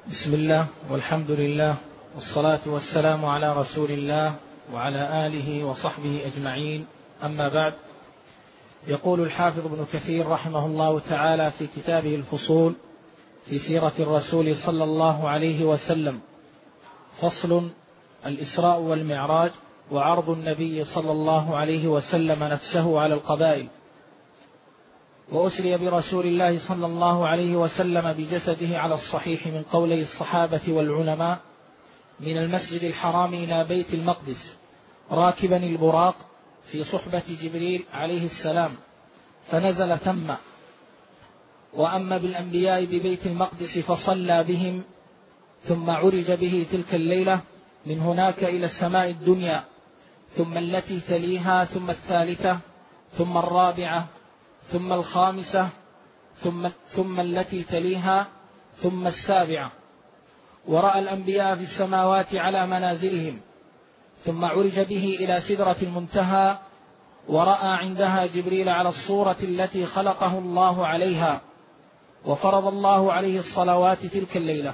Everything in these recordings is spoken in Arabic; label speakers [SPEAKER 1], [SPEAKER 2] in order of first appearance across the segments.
[SPEAKER 1] بسم الله والحمد لله والصلاة والسلام على رسول الله وعلى آله وصحبه أجمعين، أما بعد. يقول الحافظ ابن كثير رحمه الله تعالى في كتابه الفصول في سيرة الرسول صلى الله عليه وسلم: فصل: الإسراء والمعراج وعرض النبي صلى الله عليه وسلم نفسه على القبائل. وأسري برسول الله صلى الله عليه وسلم بجسده على الصحيح من قولي الصحابة والعلماء من المسجد الحرام إلى بيت المقدس راكبا البراق في صحبة جبريل عليه السلام فنزل ثم. وأما بالأنبياء ببيت المقدس فصلى بهم، ثم عرج به تلك الليلة من هناك إلى السماء الدنيا، ثم التي تليها، ثم الثالثة، ثم الرابعة، ثم الخامسة، ثم التي تليها، ثم السابعة. ورأى الأنبياء في السماوات على منازلهم، ثم عرج به إلى سدرة المنتهى، ورأى عندها جبريل على الصورة التي خلقه الله عليها، وفرض الله عليه الصلوات تلك الليلة.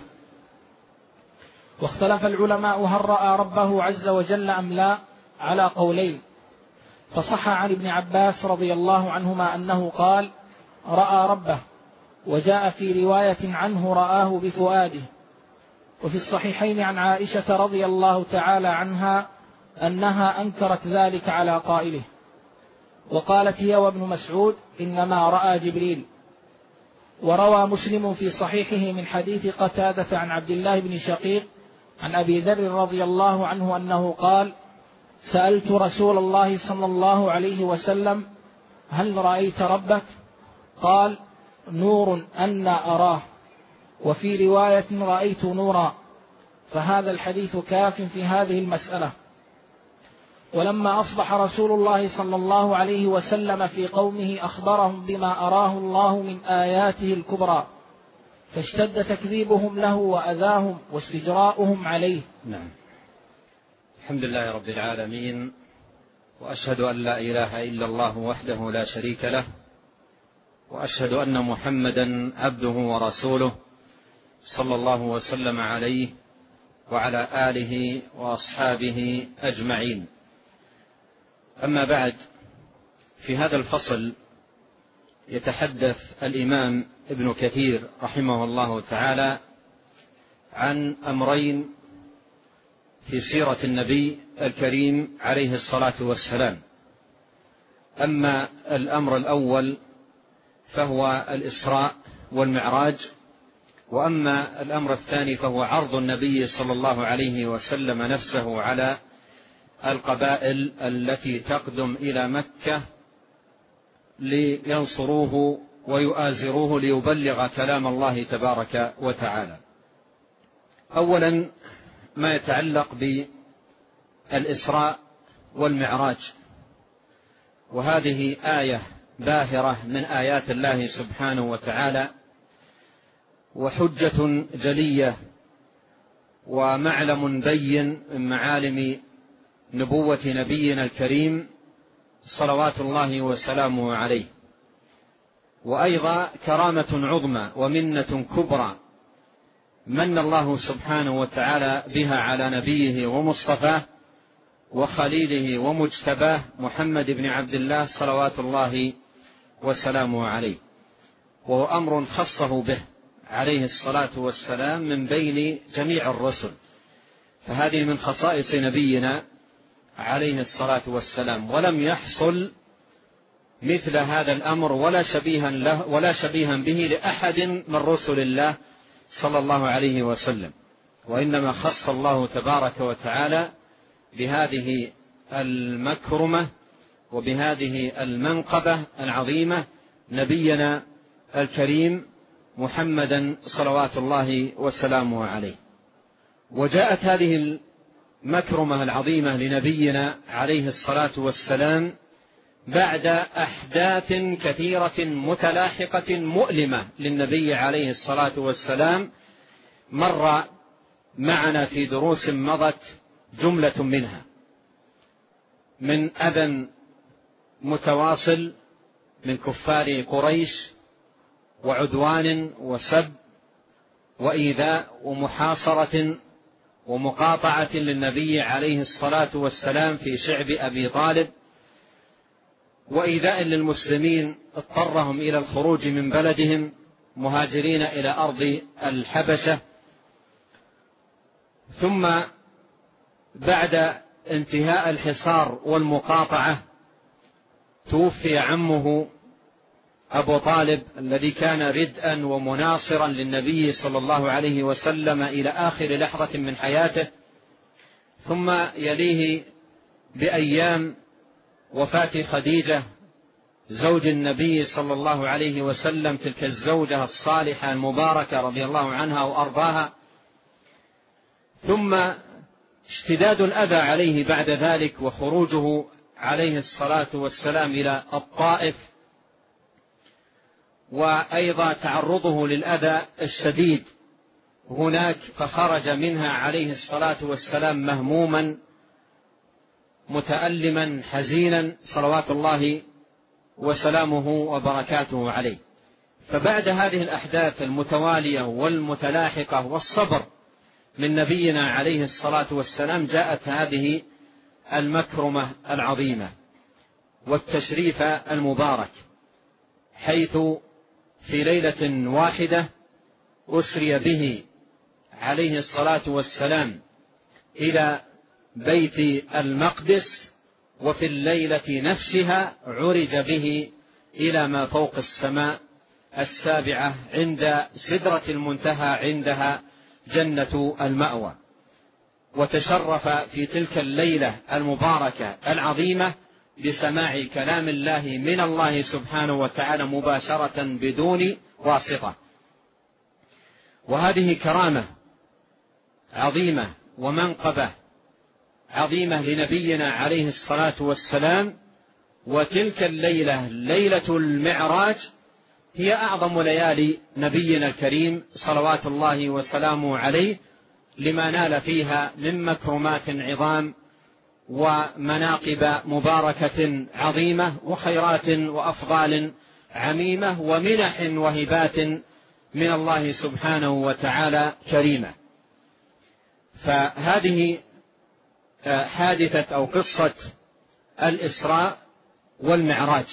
[SPEAKER 1] واختلف العلماء هل رأى ربه عز وجل أم لا على قولين، فصح عن ابن عباس رضي الله عنهما أنه قال: رأى ربه، وجاء في رواية عنه رآه بفؤاده. وفي الصحيحين عن عائشة رضي الله تعالى عنها أنها أنكرت ذلك على قائله، وقالت هي وابن مسعود إنما رأى جبريل. وروى مسلم في صحيحه من حديث قتادة عن عبد الله بن شقيق عن أبي ذر رضي الله عنه أنه قال: سألت رسول الله صلى الله عليه وسلم: هل رأيت ربك؟ قال: نور أنا أراه. وفي رواية: رأيت نورا. فهذا الحديث كاف في هذه المسألة. ولما أصبح رسول الله صلى الله عليه وسلم في قومه أخبرهم بما أراه الله من آياته الكبرى، فاشتد تكذيبهم له وأذاهم واستجراؤهم عليه.
[SPEAKER 2] نعم. الحمد لله رب العالمين، وأشهد أن لا إله إلا الله وحده لا شريك له، وأشهد أن محمدا عبده ورسوله صلى الله وسلم عليه وعلى آله وأصحابه أجمعين. أما بعد، في هذا الفصل يتحدث الإمام ابن كثير رحمه الله تعالى عن أمرين في سيرة النبي الكريم عليه الصلاة والسلام. أما الأمر الأول فهو الإسراء والمعراج، وأما الأمر الثاني فهو عرض النبي صلى الله عليه وسلم نفسه على القبائل التي تقدم إلى مكة لينصروه ويؤازروه ليبلغ كلام الله تبارك وتعالى. أولا ما يتعلق بالإسراء والمعراج، وهذه آية باهرة من آيات الله سبحانه وتعالى، وحجة جلية ومعلم بين من معالم نبوة نبينا الكريم صلوات الله وسلامه عليه، وأيضا كرامة عظمى ومنة كبرى من الله سبحانه وتعالى بها على نبيه ومصطفاه وخليله ومجتباه محمد بن عبد الله صلوات الله وسلامه عليه، وهو أمر خصه به عليه الصلاة والسلام من بين جميع الرسل. فهذه من خصائص نبينا عليه الصلاة والسلام، ولم يحصل مثل هذا الأمر ولا شبيها به لأحد من رسل الله صلى الله عليه وسلم، وإنما خص الله تبارك وتعالى بهذه المكرمة وبهذه المنقبة العظيمة نبينا الكريم محمدا صلوات الله وسلامه عليه. وجاءت هذه المكرمة العظيمة لنبينا عليه الصلاة والسلام بعد أحداث كثيرة متلاحقة مؤلمة للنبي عليه الصلاة والسلام، مر معنا في دروس مضت جملة منها من أذى متواصل من كفار قريش وعدوان وسب وإيذاء ومحاصرة ومقاطعة للنبي عليه الصلاة والسلام في شعب أبي طالب، وإيذاء للمسلمين اضطرهم إلى الخروج من بلدهم مهاجرين إلى أرض الحبشة. ثم بعد انتهاء الحصار والمقاطعة توفي عمه أبو طالب الذي كان ردءا ومناصرا للنبي صلى الله عليه وسلم إلى آخر لحظة من حياته. ثم يليه بأيام وفاة خديجة زوج النبي صلى الله عليه وسلم، تلك الزوجة الصالحة المباركة رضي الله عنها وأرضاها. ثم اشتداد الأذى عليه بعد ذلك، وخروجه عليه الصلاة والسلام إلى الطائف، وأيضا تعرضه للأذى الشديد هناك، فخرج منها عليه الصلاة والسلام مهموما متألما حزينا صلوات الله وسلامه وبركاته عليه. فبعد هذه الأحداث المتوالية والمتلاحقة والصبر من نبينا عليه الصلاة والسلام جاءت هذه المكرمة العظيمة والتشريف المبارك، حيث في ليلة واحدة أسري به عليه الصلاة والسلام إلى بيت المقدس، وفي الليلة نفسها عرج به إلى ما فوق السماء السابعة عند سدرة المنتهى، عندها جنة المأوى. وتشرف في تلك الليلة المباركة العظيمة بسماع كلام الله من الله سبحانه وتعالى مباشرة بدون واسطة. وهذه كرامة عظيمة ومنقبة عظيمة لنبينا عليه الصلاة والسلام. وتلك الليلة ليلة المعراج هي أعظم ليالي نبينا الكريم صلوات الله وسلامه عليه، لما نال فيها من مكرمات عظام ومناقب مباركة عظيمة وخيرات وأفضال عميمة ومنح وهبات من الله سبحانه وتعالى كريمة. فهذه حادثة أو قصة الإسراء والمعراج.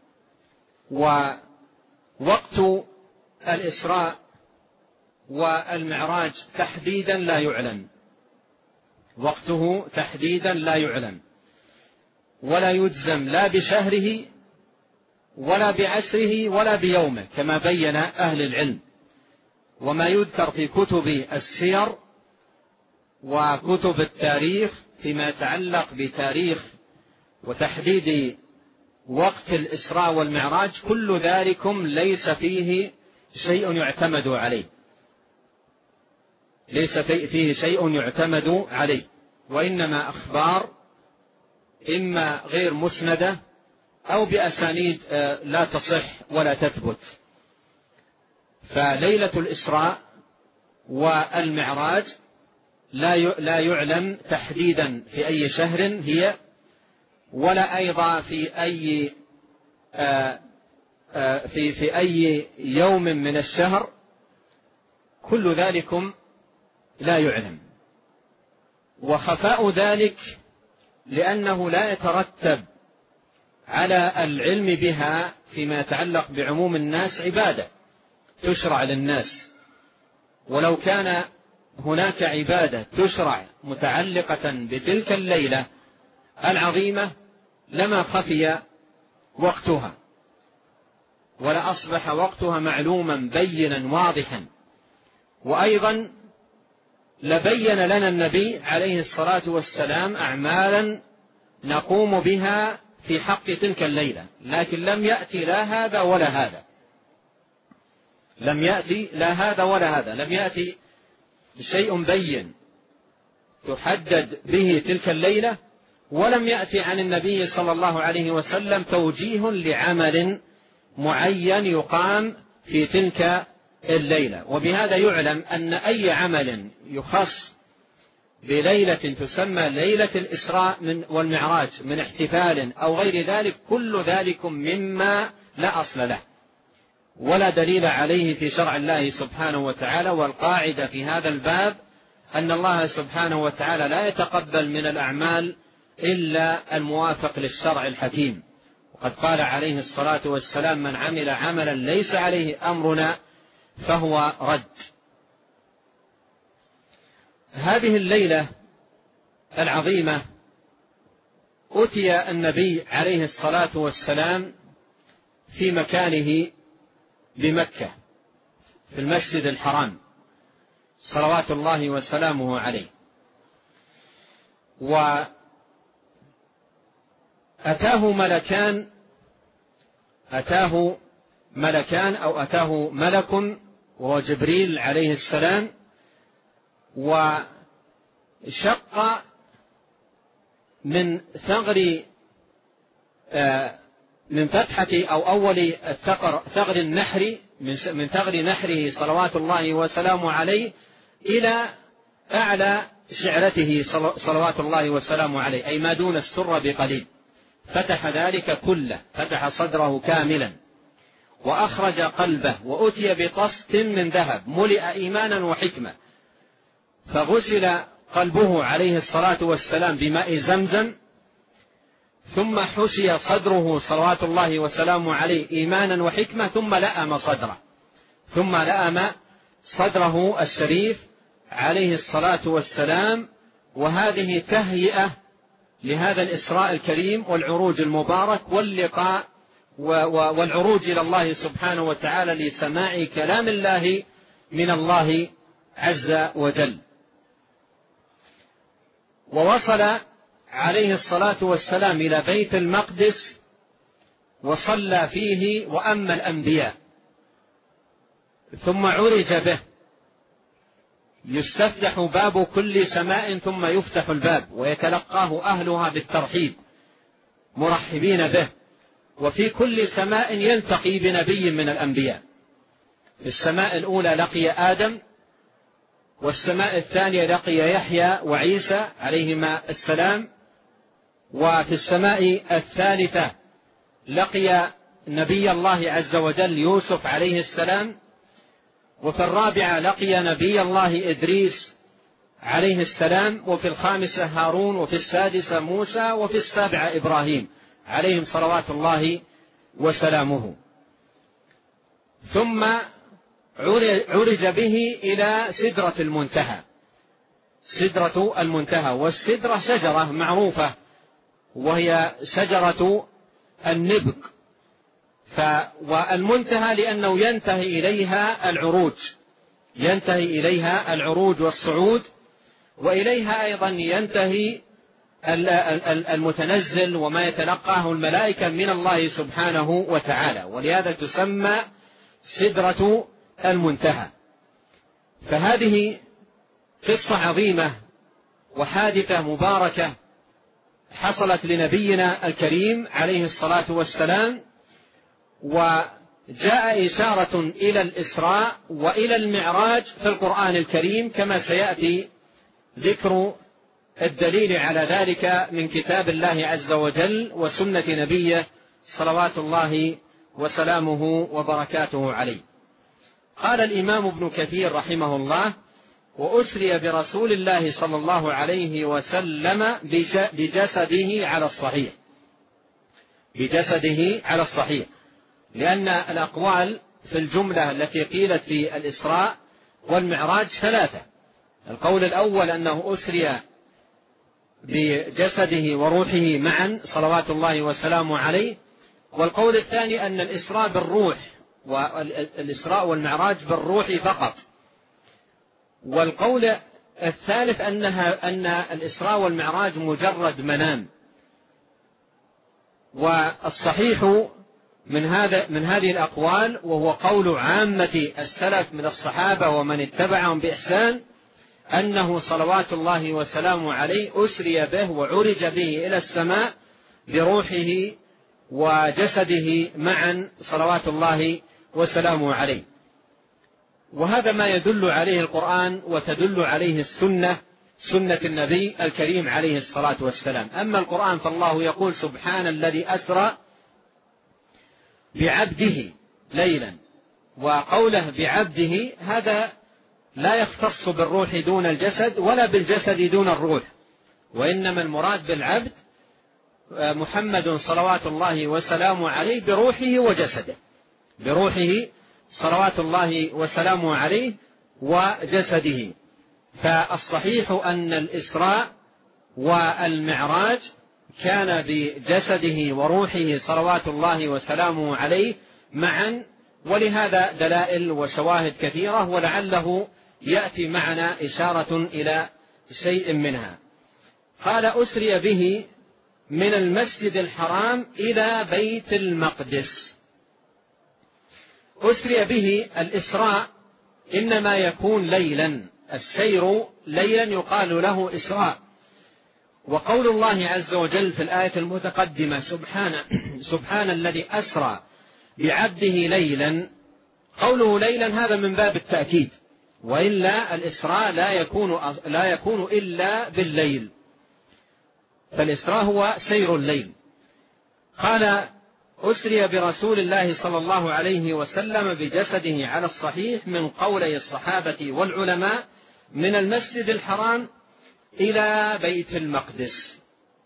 [SPEAKER 2] ووقت الإسراء والمعراج تحديدا لا يعلم، وقته تحديدا لا يعلم، ولا يجزم لا بشهره ولا بعشره ولا بيومه كما بين أهل العلم. وما يذكر في كتب السير وكتب التاريخ فيما يتعلق بتاريخ وتحديد وقت الإسراء والمعراج كل ذلكم ليس فيه شيء يعتمد عليه، ليس فيه شيء يعتمد عليه، وإنما أخبار إما غير مسندة أو بأسانيد لا تصح ولا تثبت. فليلة الإسراء والمعراج لا يعلم تحديدا في أي شهر هي، ولا أيضا في أي يوم من الشهر، كل ذلكم لا يعلم. وخفاء ذلك لأنه لا يترتب على العلم بها فيما يتعلق بعموم الناس عبادة تشرع للناس. ولو كان هناك عبادة تشرع متعلقة بتلك الليلة العظيمة لما خفي وقتها، ولا أصبح وقتها معلوما بينا واضحا. وأيضا لبين لنا النبي عليه الصلاة والسلام أعمالا نقوم بها في حق تلك الليلة، لكن لم يأتي لا هذا ولا هذا، لم يأتي لا هذا ولا هذا، لم يأتي شيء بين تحدد به تلك الليلة، ولم يأتي عن النبي صلى الله عليه وسلم توجيه لعمل معين يقام في تلك الليلة. وبهذا يعلم أن أي عمل يخص بليلة تسمى ليلة الإسراء والمعراج من احتفال أو غير ذلك، كل ذلك مما لا أصل له، ولا دليل عليه في شرع الله سبحانه وتعالى. والقاعدة في هذا الباب أن الله سبحانه وتعالى لا يتقبل من الأعمال إلا الموافق للشرع الحكيم. وقد قال عليه الصلاة والسلام: من عمل عملا ليس عليه أمرنا فهو رد. هذه الليلة العظيمة أتي النبي عليه الصلاة والسلام في مكانه بمكة في المسجد الحرام صلوات الله وسلامه عليه، وأتاه ملكان أو أتاه ملك وهو جبريل عليه السلام، وشق من فتحة أو أول ثغر النحر من ثغر نحره صلوات الله وسلامه عليه إلى أعلى شعرته صلوات الله وسلامه عليه، أي ما دون السر بقليل. فتح ذلك كله، فتح صدره كاملا وأخرج قلبه، وأتي بطست من ذهب ملئ إيمانا وحكمة، فغسل قلبه عليه الصلاة والسلام بماء زمزم، ثم حشي صدره صلوات الله وسلامه عليه إيمانا وحكمة، ثم لأم صدره الشريف عليه الصلاة والسلام. وهذه تهيئة لهذا الإسراء الكريم والعروج المبارك واللقاء والعروج إلى الله سبحانه وتعالى لسماع كلام الله من الله عز وجل. ووصل عليه الصلاة والسلام إلى بيت المقدس وصلى فيه وأما الأنبياء، ثم عرج به، يستفتح باب كل سماء ثم يفتح الباب ويتلقاه أهلها بالترحيب مرحبين به، وفي كل سماء يلتقي بنبي من الأنبياء. في السماء الأولى لقي آدم، والسماء الثانية لقي يحيى وعيسى عليهما السلام، وفي السماء الثالثة لقي نبي الله عز وجل يوسف عليه السلام، وفي الرابعة لقي نبي الله إدريس عليه السلام، وفي الخامسة هارون، وفي السادسة موسى، وفي السابعة إبراهيم عليهم صلوات الله وسلامه. ثم عرج به إلى سدرة المنتهى. والسدرة شجرة معروفة وهي شجرة النبق، والمنتهى لأنه ينتهي إليها العروج والصعود، وإليها أيضا ينتهي المتنزل وما يتلقاه الملائكة من الله سبحانه وتعالى، ولهذا تسمى سدرة المنتهى. فهذه قصة عظيمة وحادثة مباركة حصلت لنبينا الكريم عليه الصلاة والسلام، وجاء إشارة إلى الإسراء وإلى المعراج في القرآن الكريم، كما سيأتي ذكر الدليل على ذلك من كتاب الله عز وجل وسنة نبيه صلوات الله وسلامه وبركاته عليه. قال الإمام ابن كثير رحمه الله: وأسري برسول الله صلى الله عليه وسلم بجسده على الصحيح، لأن الأقوال في الجملة التي قيلت في الإسراء والمعراج ثلاثة. القول الأول أنه أسري بجسده وروحه معا صلوات الله وسلامه عليه، والقول الثاني أن الإسراء بالروح، والإسراء والمعراج بالروح فقط، والقول الثالث أن الإسراء والمعراج مجرد منام. والصحيح من هذه الأقوال، وهو قول عامة السلف من الصحابة ومن اتبعهم بإحسان، أنه صلوات الله وسلامه عليه أسري به وعرج به إلى السماء بروحه وجسده معا صلوات الله وسلامه عليه. وهذا ما يدل عليه القرآن وتدل عليه السنة، سنة النبي الكريم عليه الصلاة والسلام. أما القرآن فالله يقول: سبحان الذي أسرى بعبده ليلا وقوله بعبده هذا لا يختص بالروح دون الجسد ولا بالجسد دون الروح، وإنما المراد بالعبد محمد صلوات الله وسلامه عليه بروحه وجسده، بروحه صلوات الله وسلامه عليه وجسده. فالصحيح أن الإسراء والمعراج كان بجسده وروحه صلوات الله وسلامه عليه معا، ولهذا دلائل وشواهد كثيرة، ولعله يأتي معنا إشارة إلى شيء منها. قال أسري به من المسجد الحرام إلى بيت المقدس. أسري به، الإسراء إنما يكون ليلا، السير ليلا يقال له إسراء. وقول الله عز وجل في الآية المتقدمة سبحان الذي أسرى بعبده ليلا، قوله ليلا هذا من باب التأكيد، وإلا الإسراء لا يكون إلا بالليل، فالإسراء هو سير الليل. قال أسري برسول الله صلى الله عليه وسلم بجسده على الصحيح من قولي الصحابة والعلماء من المسجد الحرام إلى بيت المقدس.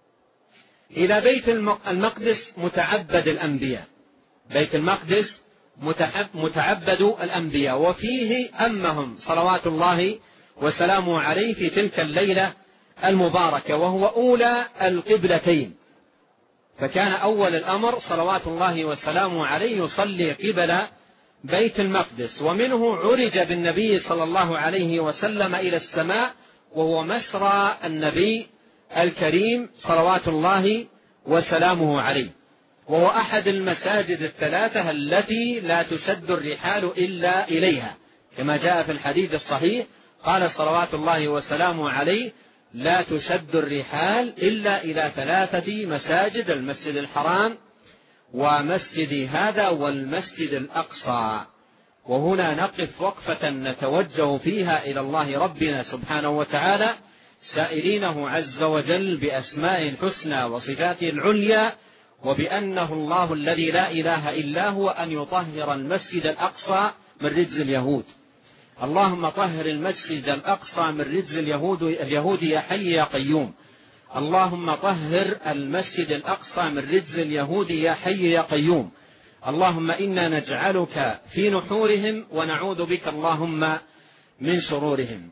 [SPEAKER 2] إلى بيت المقدس متعبد الأنبياء، بيت المقدس متعبد الأنبياء، وفيه أمهم صلوات الله وسلامه عليه في تلك الليلة المباركة، وهو أولى القبلتين، فكان أول الأمر صلوات الله وسلامه عليه يصلي قبل بيت المقدس، ومنه عرج بالنبي صلى الله عليه وسلم إلى السماء، وهو مسرى النبي الكريم صلوات الله وسلامه عليه، وهو أحد المساجد الثلاثة التي لا تشد الرحال إلا إليها، كما جاء في الحديث الصحيح قال صلوات الله وسلامه عليه لا تشد الرحال إلا إلى ثلاثة مساجد: المسجد الحرام ومسجد هذا والمسجد الأقصى. وهنا نقف وقفة نتوجه فيها إلى الله ربنا سبحانه وتعالى سائلينه عز وجل بأسمائه الحسنى وصفاته العليا، وبأنه الله الذي لا إله إلا هو، أن يطهر المسجد الأقصى من رجز اليهود. اللهم طهر المسجد الأقصى من رجز اليهود يا حي يا قيوم. اللهم طهر المسجد الأقصى من رجز اليهود يا حي يا قيوم. اللهم إنا نجعلك في نحورهم ونعوذ بك اللهم من شرورهم.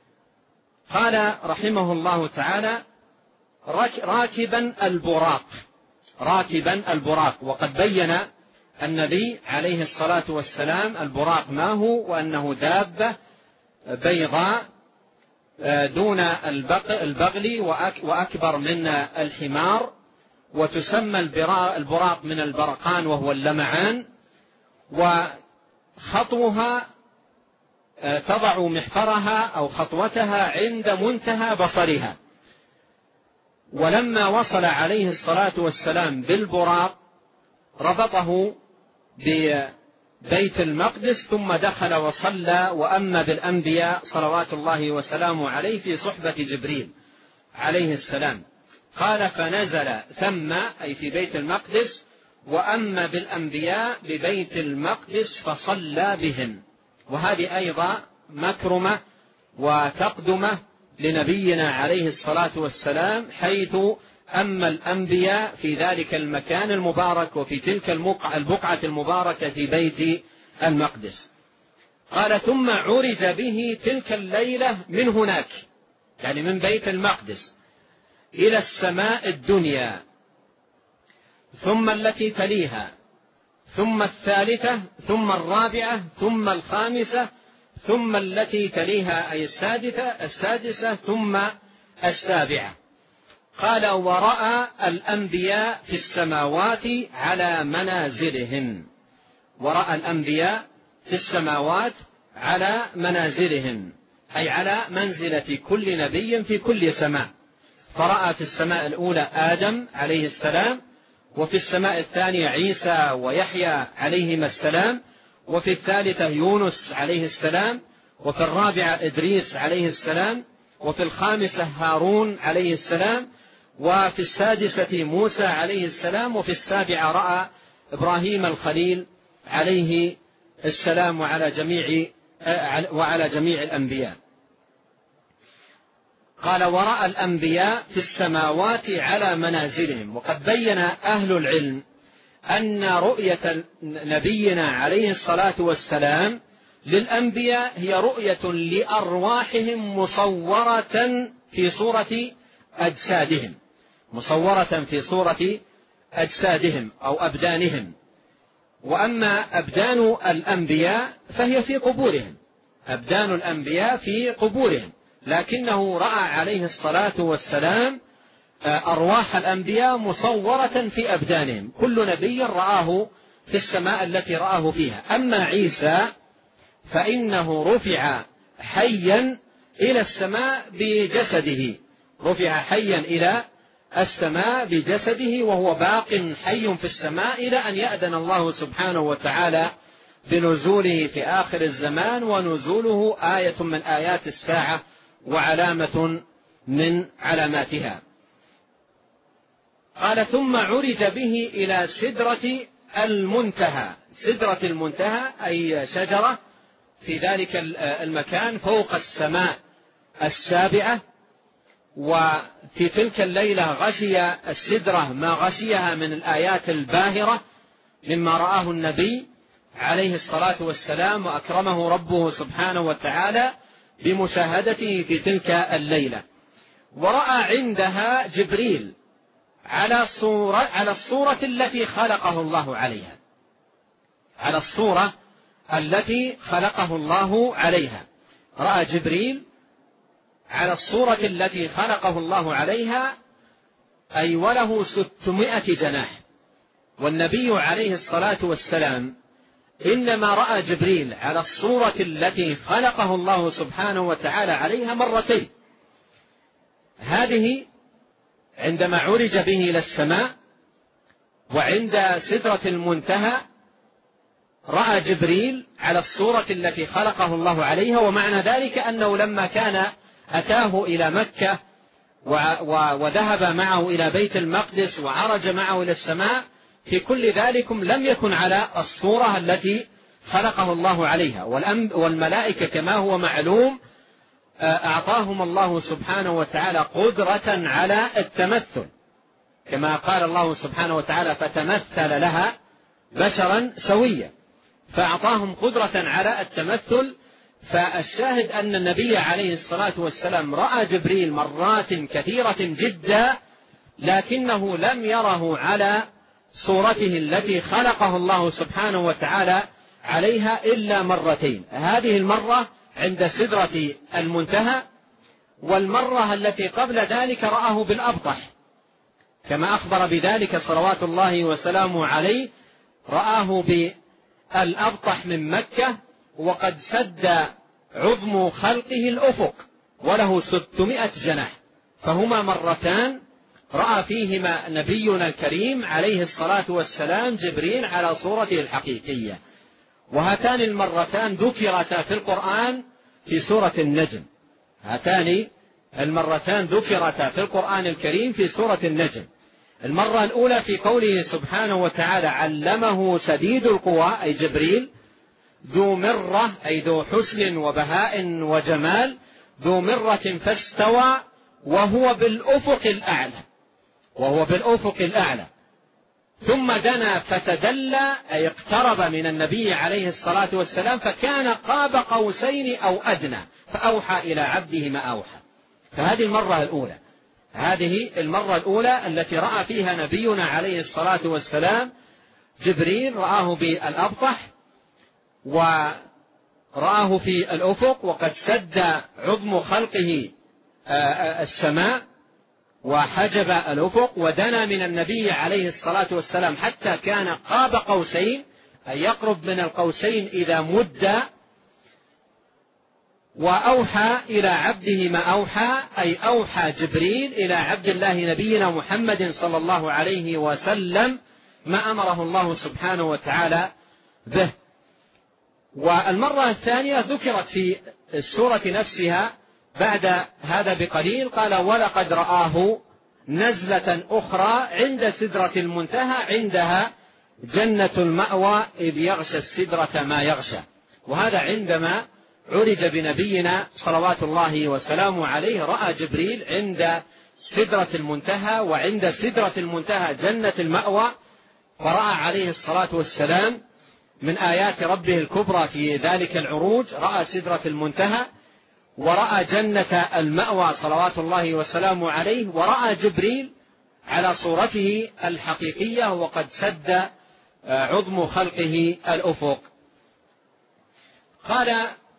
[SPEAKER 2] قال رحمه الله تعالى: راكبا البراق. وقد بين النبي عليه الصلاة والسلام البراق ما هو، وأنه دابة بيضاء دون البغل وأكبر من الحمار، وتسمى البراق من البرقان وهو اللمعان، وخطوها تضع محفرها أو خطوتها عند منتهى بصرها. ولما وصل عليه الصلاة والسلام بالبراق ربطه ببيت المقدس، ثم دخل وصلى وأما بالأنبياء صلوات الله وسلامه عليه في صحبة جبريل عليه السلام. قال: فنزل ثم، أي في بيت المقدس، وأما بالأنبياء ببيت المقدس فصلى بهم. وهذه أيضا مكرمة وتقدمة لنبينا عليه الصلاة والسلام، حيث أما الأنبياء في ذلك المكان المبارك وفي تلك البقعة المباركة في بيت المقدس. قال: ثم عرج به تلك الليلة من هناك، يعني من بيت المقدس، إلى السماء الدنيا، ثم التي تليها، ثم الثالثة، ثم الرابعة، ثم الخامسة، ثم التي تليها أي السادسة، ثم السابعة. قال: ورأى الأنبياء في السماوات على منازلهم. ورأى الأنبياء في السماوات على منازلهم، أي على منزلة كل نبي في كل سماء. فرأى في السماء الأولى آدم عليه السلام، وفي السماء الثانية عيسى ويحيى عليهما السلام، وفي الثالثة يونس عليه السلام، وفي الرابعة إدريس عليه السلام، وفي الخامسة هارون عليه السلام، وفي السادسة موسى عليه السلام، وفي السابعة رأى إبراهيم الخليل عليه السلام وعلى جميع الأنبياء. قال: ورأى الأنبياء في السماوات على منازلهم. وقد بين أهل العلم أن رؤية نبينا عليه الصلاة والسلام للأنبياء هي رؤية لأرواحهم مصورة في صورة أجسادهم أو أبدانهم. وأما أبدان الأنبياء فهي في قبورهم، أبدان الأنبياء في قبورهم، لكنه رأى عليه الصلاة والسلام أرواح الأنبياء مصورة في أبدانهم. كل نبي رآه في السماء التي رآه فيها. أما عيسى فإنه رفع حيا إلى السماء بجسده، رفع حيا إلى السماء بجسده، وهو باق حي في السماء إلى أن يأذن الله سبحانه وتعالى بنزوله في آخر الزمان، ونزوله آية من آيات الساعة وعلامة من علاماتها. قال: ثم عرج به إلى سدرة المنتهى. سدرة المنتهى أي شجرة في ذلك المكان فوق السماء السابعة. وفي تلك الليلة غشي السدرة ما غشيها من الآيات الباهرة مما رآه النبي عليه الصلاة والسلام، وأكرمه ربه سبحانه وتعالى بمشاهدته في تلك الليلة. ورأى عندها جبريل على الصورة التي خلقه الله عليها، على الصورة التي خلقه الله عليها. رأى جبريل على الصورة التي خلقه الله عليها، أي وله 600 جناح. والنبي عليه الصلاة والسلام إنما رأى جبريل على الصورة التي خلقه الله سبحانه وتعالى عليها مرتين. هذه عندما عرج به إلى السماء، وعند سدرة المنتهى رأى جبريل على الصورة التي خلقه الله عليها. ومعنى ذلك أنه لما كان أتاه إلى مكة وذهب معه إلى بيت المقدس وعرج معه إلى السماء، في كل ذلكم لم يكن على الصورة التي خلقه الله عليها. والملائكة كما هو معلوم أعطاهم الله سبحانه وتعالى قدرة على التمثل، كما قال الله سبحانه وتعالى: فتمثل لها بشرا سويا، فأعطاهم قدرة على التمثل. فالشاهد أن النبي عليه الصلاة والسلام رأى جبريل مرات كثيرة جدا، لكنه لم يره على صورته التي خلقه الله سبحانه وتعالى عليها إلا مرتين. هذه المرة عند سدرة المنتهى، والمرة التي قبل ذلك رآه بالأبطح كما أخبر بذلك صلوات الله وسلامه عليه. رآه بالأبطح من مكة، وقد سد عظم خلقه الأفق، وله 600 جناح. فهما مرتان رأى فيهما نبينا الكريم عليه الصلاة والسلام جبريل على صورته الحقيقية. وهاتان المرتان ذكرتا في القرآن في سورة النجم. هاتان المرتان ذكرتا في القرآن الكريم في سورة النجم. المرة الأولى في قوله سبحانه وتعالى: علمه شديد القوى، أي جبريل، ذو مرة، أي ذو حسن وبهاء وجمال، ذو مرة فاستوى وهو بالأفق الأعلى. ثم دنا فتدلى، أي اقترب من النبي عليه الصلاة والسلام، فكان قاب قوسين أو أدنى، فأوحى إلى عبده ما أوحى. فهذه المرة الأولى، هذه المرة الأولى التي رأى فيها نبينا عليه الصلاة والسلام جبريل. رآه بالأبطح ورآه في الأفق، وقد سد عظم خلقه السماء وحجب الأفق، ودنا من النبي عليه الصلاة والسلام حتى كان قاب قوسين، أي يقرب من القوسين إذا مد. وأوحى إلى عبده ما أوحى، أي أوحى جبريل إلى عبد الله نبينا محمد صلى الله عليه وسلم ما أمره الله سبحانه وتعالى به. والمرة الثانية ذكرت في السورة نفسها بعد هذا بقليل. قال: ولقد رآه نزلة أخرى عند سدرة المنتهى عندها جنة المأوى إذ يغشى السدرة ما يغشى. وهذا عندما عرج بنبينا صلوات الله وسلامه عليه رأى جبريل عند سدرة المنتهى، وعند سدرة المنتهى جنة المأوى، فرأى عليه الصلاة والسلام من آيات ربه الكبرى في ذلك العروج، رأى سدرة المنتهى ورأى جنة المأوى صلوات الله وسلامه عليه، ورأى جبريل على صورته الحقيقية وقد سد عظم خلقه الأفق. قال: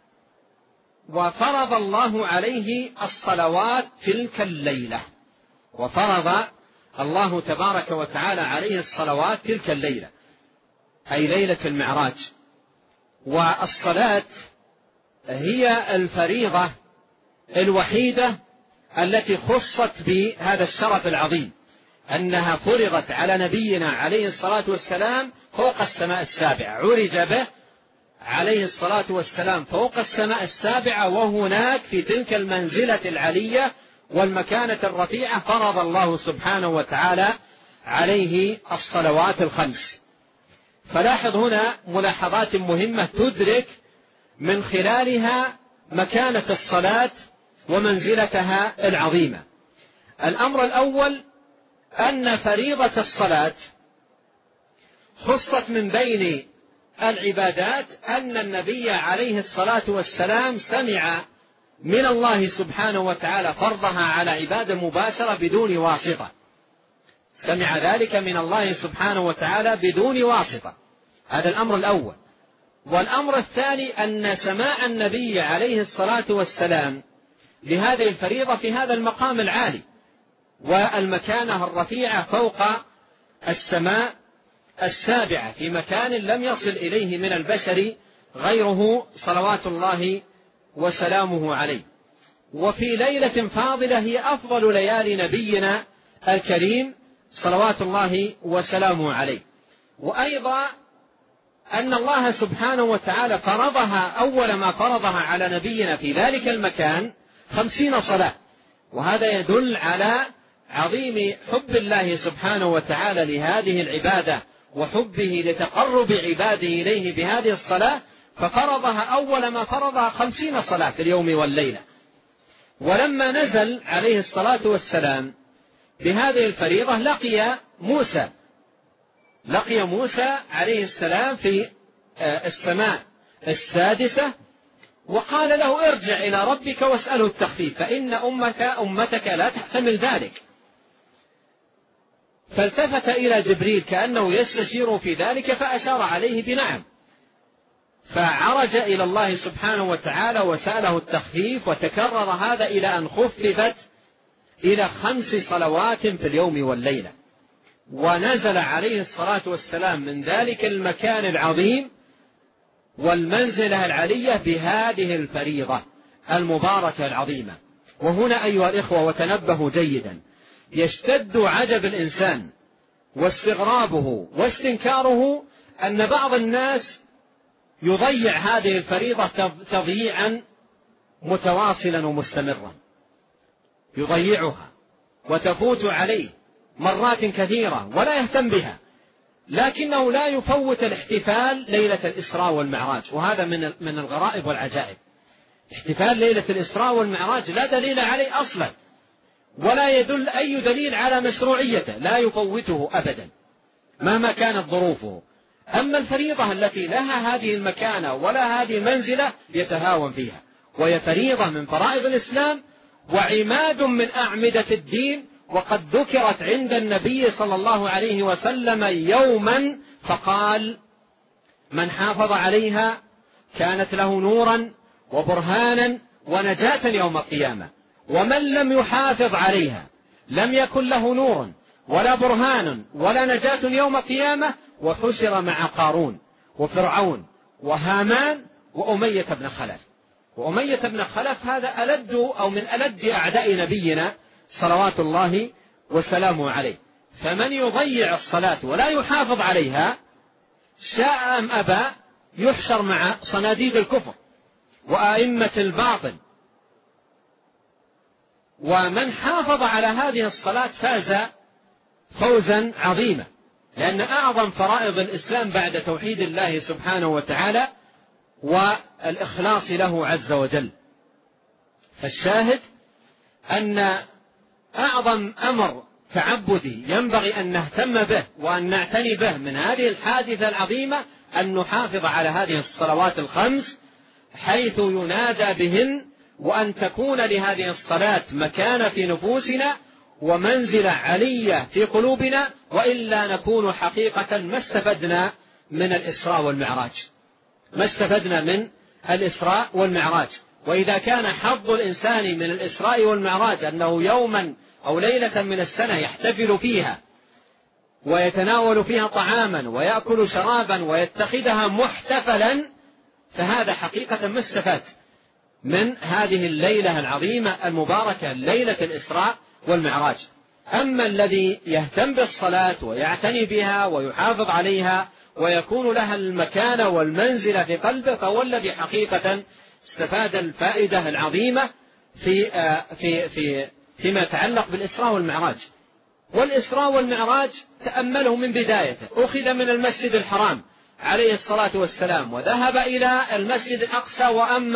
[SPEAKER 2] وفرض الله عليه الصلوات تلك الليلة. وفرض الله تبارك وتعالى عليه الصلوات تلك الليلة، أي ليلة المعراج. والصلاة هي الفريضة الوحيدة التي خصت بهذا الشرف العظيم، أنها فرضت على نبينا عليه الصلاة والسلام فوق السماء السابعة، عرج به عليه الصلاة والسلام فوق السماء السابعة، وهناك في تلك المنزلة العلية والمكانة الرفيعة فرض الله سبحانه وتعالى عليه الصلوات الخمس. فلاحظ هنا ملاحظات مهمة تدرك من خلالها مكانة الصلاة ومنزلتها العظيمة. الأمر الأول أن فريضة الصلاة خصت من بين العبادات، أن النبي عليه الصلاة والسلام سمع من الله سبحانه وتعالى فرضها على عبادة مباشرة بدون واسطة، سمع ذلك من الله سبحانه وتعالى بدون واسطة. هذا الأمر الأول. والأمر الثاني أن سماع النبي عليه الصلاة والسلام لهذه الفريضة في هذا المقام العالي والمكانة الرفيعة فوق السماء السابعة، في مكان لم يصل إليه من البشر غيره صلوات الله وسلامه عليه، وفي ليلة فاضلة هي أفضل ليالي نبينا الكريم صلوات الله وسلامه عليه. وأيضا أن الله سبحانه وتعالى فرضها أول ما فرضها على نبينا في ذلك المكان 50 صلاة، وهذا يدل على عظيم حب الله سبحانه وتعالى لهذه العبادة وحبه لتقرب عباده إليه بهذه الصلاة، ففرضها أول ما فرضها 50 صلاة في اليوم والليلة. ولما نزل عليه الصلاة والسلام بهذه الفريضة لقي موسى عليه السلام في السماء السادسة، وقال له: ارجع إلى ربك واسأله التخفيف فإن أمتك لا تحتمل ذلك. فالتفت إلى جبريل كأنه يستشير في ذلك فأشار عليه بنعم، فعرج إلى الله سبحانه وتعالى وسأله التخفيف، وتكرر هذا إلى أن خففت إلى 5 صلوات في اليوم والليلة. ونزل عليه الصلاة والسلام من ذلك المكان العظيم والمنزلة العلية بهذه الفريضة المباركة العظيمة. وهنا أيها الإخوة وتنبهوا جيدا، يشتد عجب الإنسان واستغرابه واستنكاره أن بعض الناس يضيع هذه الفريضة تضييعا متواصلا ومستمرا، يضيعها وتفوت عليه مرات كثيرة ولا يهتم بها، لكنه لا يفوت الاحتفال ليلة الإسراء والمعراج. وهذا من الغرائب والعجائب. احتفال ليلة الإسراء والمعراج لا دليل عليه أصلا، ولا يدل أي دليل على مشروعيته، لا يفوته أبدا مهما كانت ظروفه. أما الفريضة التي لها هذه المكانة ولا هذه المنزلة يتهاون فيها، وهي فريضة من فرائض الإسلام وعماد من أعمدة الدين، وقد ذكرت عند النبي صلى الله عليه وسلم يوما فقال: من حافظ عليها كانت له نورا وبرهانا ونجاة يوم القيامة، ومن لم يحافظ عليها لم يكن له نور ولا برهان ولا نجاة يوم القيامة، وحشر مع قارون وفرعون وهامان وأمية بن خلف. وأمية بن خلف هذا ألد أو من ألد أعداء نبينا صلوات الله وسلامه عليه. فمن يضيع الصلاة ولا يحافظ عليها شاء أم أبى يحشر مع صناديد الكفر وأئمة الباطل. ومن حافظ على هذه الصلاة فاز فوزا عظيما. لأن أعظم فرائض الإسلام بعد توحيد الله سبحانه وتعالى والإخلاص له عز وجل. فالشاهد أن أعظم أمر تعبدي ينبغي أن نهتم به وأن نعتني به من هذه الحادثة العظيمة أن نحافظ على هذه الصلوات الخمس حيث ينادى بهن، وأن تكون لهذه الصلاة مكانة في نفوسنا ومنزلة علية في قلوبنا، وإلا نكون حقيقة ما استفدنا من الإسراء والمعراج، ما استفدنا من الإسراء والمعراج. وإذا كان حظ الإنسان من الإسراء والمعراج أنه يوما أو ليلة من السنة يحتفل فيها ويتناول فيها طعاما ويأكل شرابا ويتخذها محتفلا، فهذا حقيقة ما استفاد من هذه الليلة العظيمة المباركة، ليلة الإسراء والمعراج. أما الذي يهتم بالصلاة ويعتني بها ويحافظ عليها ويكون لها المكانة والمنزلة في قلبه، فهو الذي حقيقة استفاد الفائدة العظيمة فيما يتعلق بالإسراء والمعراج. والإسراء والمعراج تأمله من بدايته، أخذ من المسجد الحرام عليه الصلاة والسلام وذهب إلى المسجد الأقصى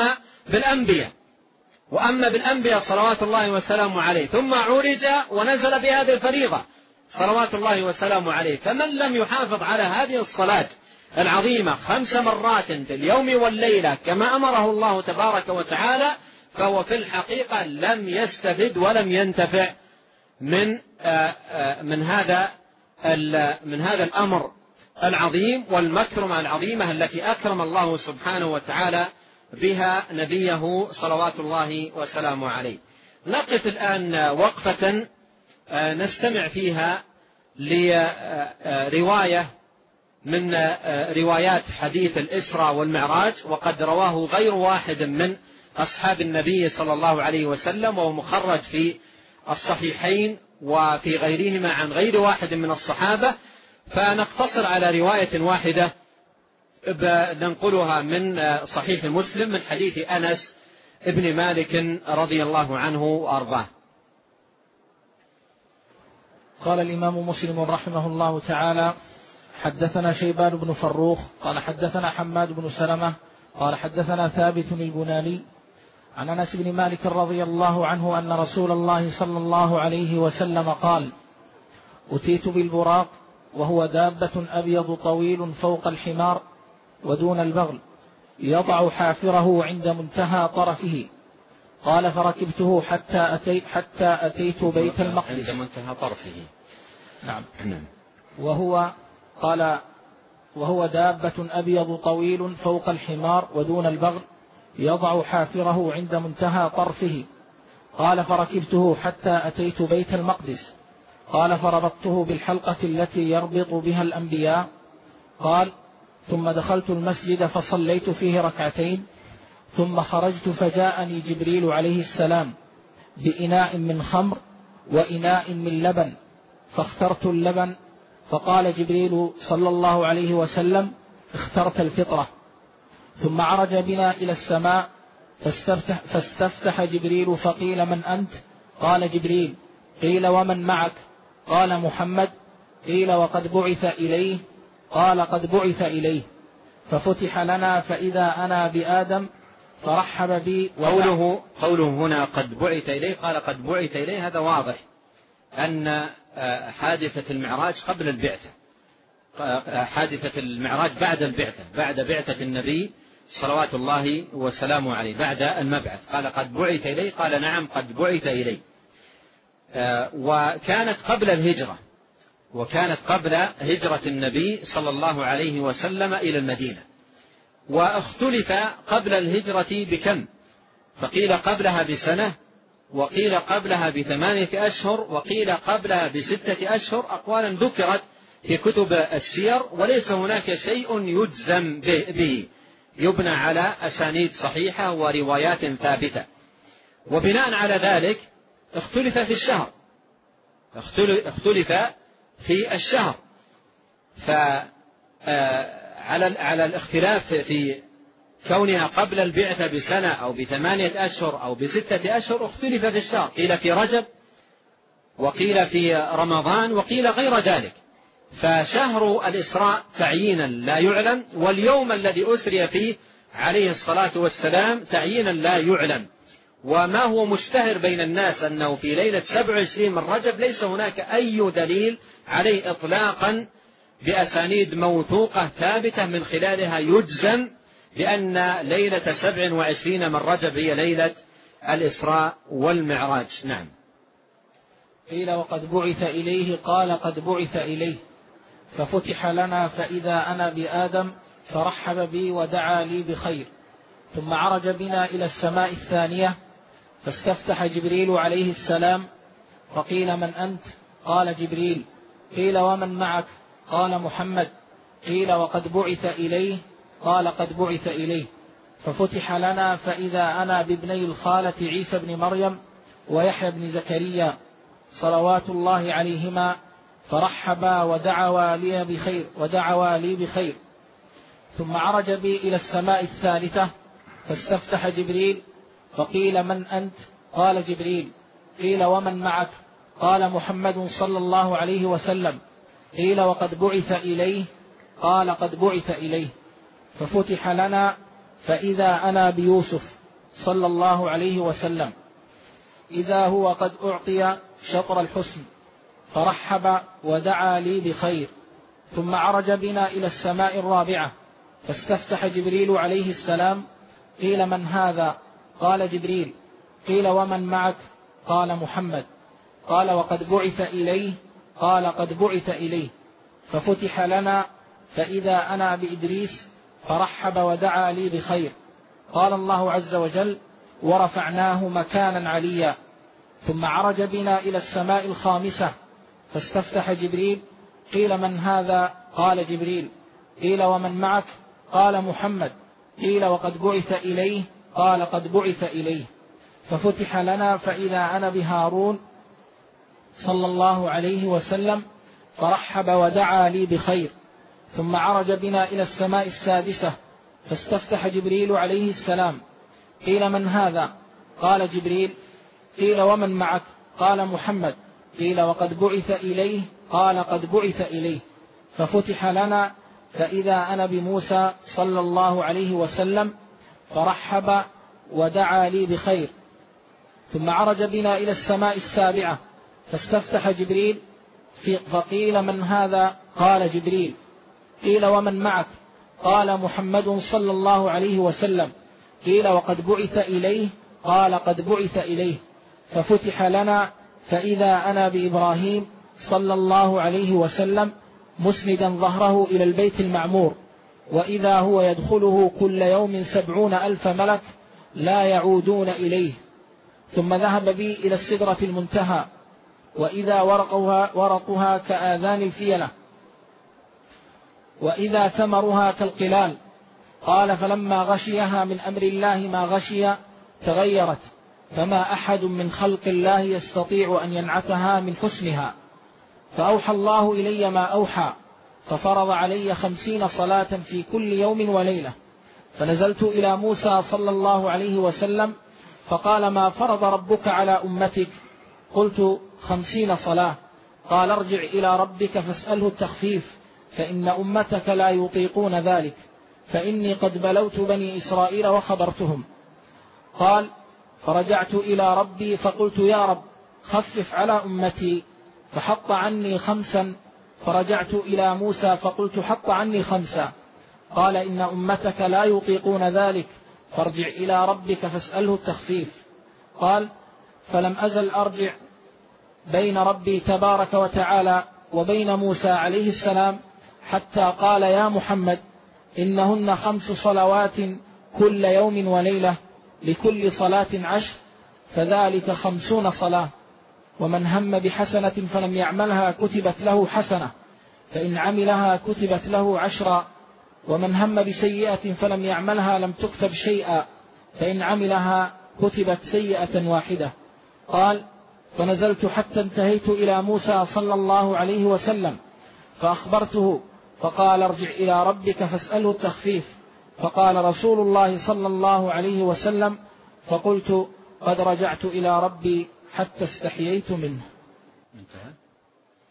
[SPEAKER 2] وأما بالأنبياء صلوات الله وسلامه عليه، ثم عرج ونزل بهذه الفريضة صلوات الله وسلامه عليه. فمن لم يحافظ على هذه الصلاة العظيمة 5 مرات في اليوم والليلة كما أمره الله تبارك وتعالى، فهو في الحقيقة لم يستفد ولم ينتفع من هذا الأمر العظيم والمكرمة العظيمة التي أكرم الله سبحانه وتعالى بها نبيه صلوات الله وسلامه عليه. نقف الآن وقفة نستمع فيها لرواية من روايات حديث الإسراء والمعراج، وقد رواه غير واحد من أصحاب النبي صلى الله عليه وسلم، وهو مخرج في الصحيحين وفي غيرهما عن غير واحد من الصحابة. فنقتصر على رواية واحدة ننقلها من صحيح مسلم من حديث أنس ابن مالك رضي الله عنه وأرضاه.
[SPEAKER 1] قال الإمام مسلم رحمه الله تعالى: حدثنا شيبان بن فروخ قال حدثنا حماد بن سلمة قال حدثنا ثابت البناني عن أنس بن مالك رضي الله عنه أن رسول الله صلى الله عليه وسلم قال: أتيت بالبراق وهو دابة أبيض طويل فوق الحمار ودون البغل، يضع حافره عند منتهى طرفه. قال: فركبته حتى أتيت بيت المقدس.
[SPEAKER 2] عند منتهى طرفه.
[SPEAKER 1] نعم. وهو دابة أبيض طويل فوق الحمار ودون البغل، يضع حافره عند منتهى طرفه. قال: فركبته حتى أتيت بيت المقدس. قال: فربطته بالحلقة التي يربط بها الأنبياء. قال: ثم دخلت المسجد فصليت فيه ركعتين، ثم خرجت فجاءني جبريل عليه السلام بإناء من خمر وإناء من لبن، فاخترت اللبن. فقال جبريل صلى الله عليه وسلم: اخترت الفطرة. ثم عرج بنا إلى السماء فاستفتح جبريل فقيل: من أنت؟ قال: جبريل. قيل: ومن معك؟ قال: محمد. قيل: وقد بعث إليه؟ قال: قد بعث إليه. ففتح لنا فإذا أنا بآدم فرحب بي.
[SPEAKER 2] قوله هنا قد بعث إليه، قال قد بعث إليه، هذا واضح أن حادثة المعراج قبل البعثة، حادثة المعراج بعد البعثة، بعد بعثة النبي صلوات الله وسلامه عليه، بعد المبعث. قال قد بعث إليه، قال نعم قد بعث إليه. وكانت قبل الهجرة، وكانت قبل هجرة النبي صلى الله عليه وسلم إلى المدينة. واختلف قبل الهجرة بكم، فقيل قبلها بسنة، وقيل قبلها ب8 أشهر، وقيل قبلها ب6 أشهر. أقوالا ذكرت في كتب السير، وليس هناك شيء يجزم به، يبنى على أسانيد صحيحة وروايات ثابتة. وبناء على ذلك اختلف في الشهر، اختلف في الشهر. على الاختلاف في كونها قبل البعثة بسنة أو ب8 أشهر أو ب6 أشهر، اختلف في الشهر، قيل في رجب، وقيل في رمضان، وقيل غير ذلك. فشهر الإسراء تعيينا لا يعلم، واليوم الذي أسري فيه عليه الصلاة والسلام تعيينا لا يعلم. وما هو مشتهر بين الناس أنه في ليلة 27 من رجب، ليس هناك أي دليل عليه إطلاقا بأسانيد موثوقة ثابتة من خلالها يجزم بأن ليلة 27 من رجب هي ليلة الإسراء والمعراج. نعم.
[SPEAKER 1] قيل وقد بعث إليه، قال قد بعث إليه، ففتح لنا فإذا أنا بآدم فرحب بي ودعا لي بخير. ثم عرج بنا إلى السماء الثانية فاستفتح جبريل عليه السلام، فقيل من أنت؟ قال جبريل. قيل ومن معك؟ قال محمد. قيل وقد بعث إليه؟ قال قد بعث إليه. ففتح لنا فإذا أنا بابني الخالة عيسى بن مريم ويحيى بن زكريا صلوات الله عليهما، فرحبا ودعوا لي بخير. ثم عرج بي إلى السماء الثالثة فاستفتح جبريل، فقيل من أنت؟ قال جبريل. قيل ومن معك؟ قال محمد صلى الله عليه وسلم. قيل وقد بعث إليه؟ قال قد بعث إليه. ففتح لنا فإذا أنا بيوسف صلى الله عليه وسلم، إذا هو قد أعطي شطر الحسن، فرحب ودعا لي بخير. ثم عرج بنا إلى السماء الرابعة فاستفتح جبريل عليه السلام. قيل من هذا؟ قال جبريل. قيل ومن معك؟ قال محمد. قال وقد بعث إليه؟ قال قد بعث إليه. ففتح لنا فإذا أنا بإدريس، فرحب ودعا لي بخير. قال الله عز وجل ورفعناه مكانا عليا. ثم عرج بنا إلى السماء الخامسة فاستفتح جبريل. قيل من هذا؟ قال جبريل. قيل ومن معك؟ قال محمد. قيل وقد بعث إليه؟ قال قد بعث إليه. ففتح لنا فإذا أنا بهارون صلى الله عليه وسلم، فرحب ودعا لي بخير. ثم عرج بنا إلى السماء السادسة فاستفتح جبريل عليه السلام. قيل من هذا؟ قال جبريل. قيل ومن معك؟ قال محمد. قيل وقد بعث إليه؟ قال قد بعث إليه. ففتح لنا فإذا أنا بموسى صلى الله عليه وسلم، فرحب ودعا لي بخير. ثم عرج بنا إلى السماء السابعة فاستفتح جبريل. فقيل من هذا؟ قال جبريل. قيل ومن معك؟ قال محمد صلى الله عليه وسلم. قيل وقد بعث إليه؟ قال قد بعث إليه. ففتح لنا فإذا أنا بإبراهيم صلى الله عليه وسلم مسندا ظهره إلى البيت المعمور، وإذا هو يدخله كل يوم 70,000 ملك لا يعودون إليه. ثم ذهب بي إلى السدرة المنتهى، وإذا ورقها كآذان الفيلة، وإذا ثمرها كالقلال. قال فلما غشيها من أمر الله ما غشي تغيرت، فما أحد من خلق الله يستطيع أن ينعتها من حسنها. فأوحى الله إلي ما أوحى، ففرض علي 50 صلاة في كل يوم وليلة. فنزلت إلى موسى صلى الله عليه وسلم فقال ما فرض ربك على أمتك؟ قلت 50 صلاة. قال ارجع إلى ربك فاسأله التخفيف، فإن أمتك لا يطيقون ذلك، فإني قد بلوت بني إسرائيل وخبرتهم. قال فرجعت إلى ربي فقلت يا رب خفف على أمتي، فحط عني 5. فرجعت إلى موسى فقلت حط عني 5. قال إن أمتك لا يطيقون ذلك، فارجع إلى ربك فاسأله التخفيف. قال فلم أزل أرجع بين ربي تبارك وتعالى وبين موسى عليه السلام، حتى قال يا محمد إنهن 5 صلوات كل يوم وليلة، لكل صلاة 10، فذلك 50 صلاة. ومن هم بحسنة فلم يعملها كتبت له حسنة، فإن عملها كتبت له 10. ومن هم بسيئة فلم يعملها لم تكتب شيئا، فإن عملها كتبت سيئة واحدة. قال فنزلت حتى انتهيت إلى موسى صلى الله عليه وسلم فأخبرته، فقال ارجع إلى ربك فاسأله التخفيف. فقال رسول الله صلى الله عليه وسلم فقلت قد رجعت إلى ربي حتى استحييت منه.
[SPEAKER 2] انتهى.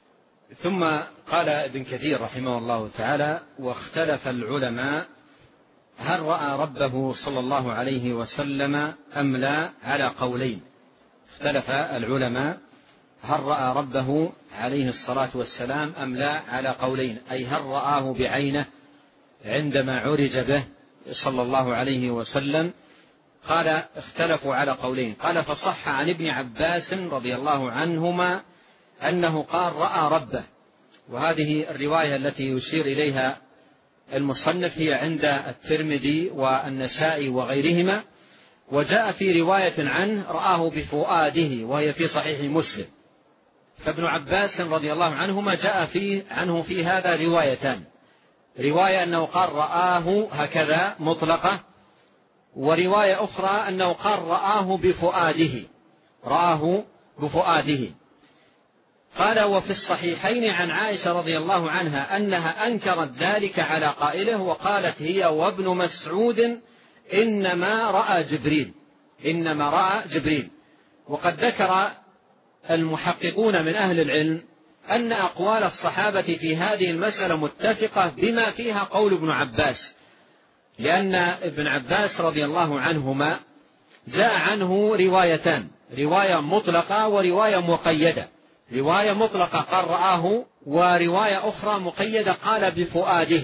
[SPEAKER 2] ثم قال ابن كثير رحمه الله تعالى: واختلف العلماء هل رأى ربه صلى الله عليه وسلم أم لا على قولين. اختلف العلماء هل رأى ربه عليه الصلاة والسلام أم لا على قولين، أي هل رآه بعينه عندما عرج به صلى الله عليه وسلم. قال اختلفوا على قولين. قال: فصح عن ابن عباس رضي الله عنهما أنه قال رأى ربه، وهذه الرواية التي يشير إليها المصنف هي عند الترمذي والنسائي وغيرهما، وجاء في رواية عنه رآه بفؤاده وهي في صحيح مسلم. فابن عباس رضي الله عنهما جاء عنه في هذا روايتان: رواية أنه قال رآه هكذا مطلقة، ورواية أخرى أنه قال رآه بفؤاده، رآه بفؤاده. قال: وفي الصحيحين عن عائشة رضي الله عنها أنها أنكرت ذلك على قائله، وقالت هي وابن مسعود إنما رأى جبريل، إنما رأى جبريل. وقد ذكر المحققون من أهل العلم أن أقوال الصحابة في هذه المسألة متفقة بما فيها قول ابن عباس، لأن ابن عباس رضي الله عنهما جاء عنه روايتان: رواية مطلقة ورواية مقيدة. رواية مطلقة قال رآه، ورواية أخرى مقيدة قال بفؤاده.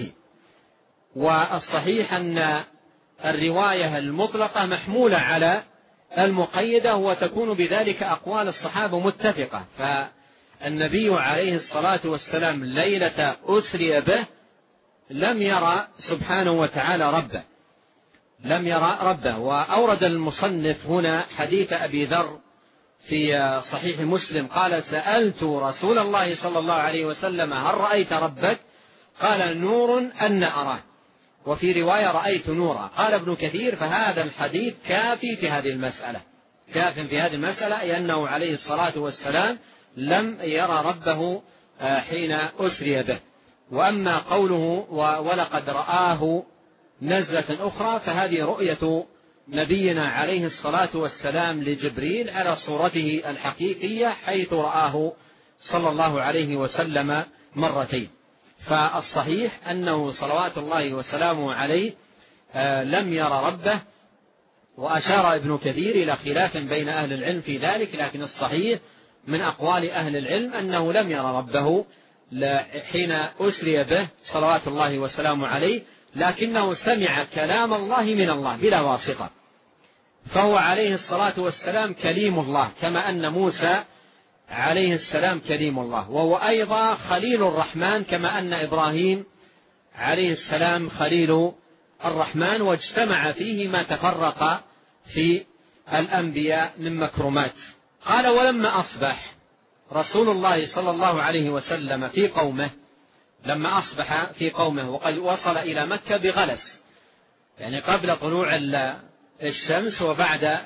[SPEAKER 2] والصحيح أن الرواية المطلقة محمولة على المقيدة، وتكون بذلك أقوال الصحابة متفقة. فالنبي عليه الصلاة والسلام ليلة أسري به لم يرى سبحانه وتعالى ربه، لم يرى ربه. وأورد المصنف هنا حديث أبي ذر في صحيح مسلم قال: سألت رسول الله صلى الله عليه وسلم هل رأيت ربك؟ قال: نور أن أراه. وفي رواية رأيت نورا. قال ابن كثير: فهذا الحديث كافي في هذه المسألة، كاف في هذه المسألة، لأنه عليه الصلاة والسلام لم يرى ربه حين أسري به. وأما قوله ولقد رآه نزلة أخرى، فهذه رؤية نبينا عليه الصلاة والسلام لجبريل على صورته الحقيقية، حيث رآه صلى الله عليه وسلم مرتين. فالصحيح أنه صلوات الله وسلامه عليه لم يرى ربه. وأشار ابن كثير إلى خلاف بين أهل العلم في ذلك، لكن الصحيح من أقوال أهل العلم أنه لم يرى ربه حين أسري به صلوات الله وسلامه عليه، لكنه سمع كلام الله من الله بلا واسطة. فهو عليه الصلاة والسلام كليم الله، كما أن موسى عليه السلام كليم الله، وهو أيضا خليل الرحمن، كما أن إبراهيم عليه السلام خليل الرحمن، واجتمع فيه ما تفرق في الأنبياء من مكرمات. قال: ولما أصبح رسول الله صلى الله عليه وسلم في قومه، لما أصبح في قومه وقد وصل إلى مكة بغلس، يعني قبل طلوع الشمس وبعد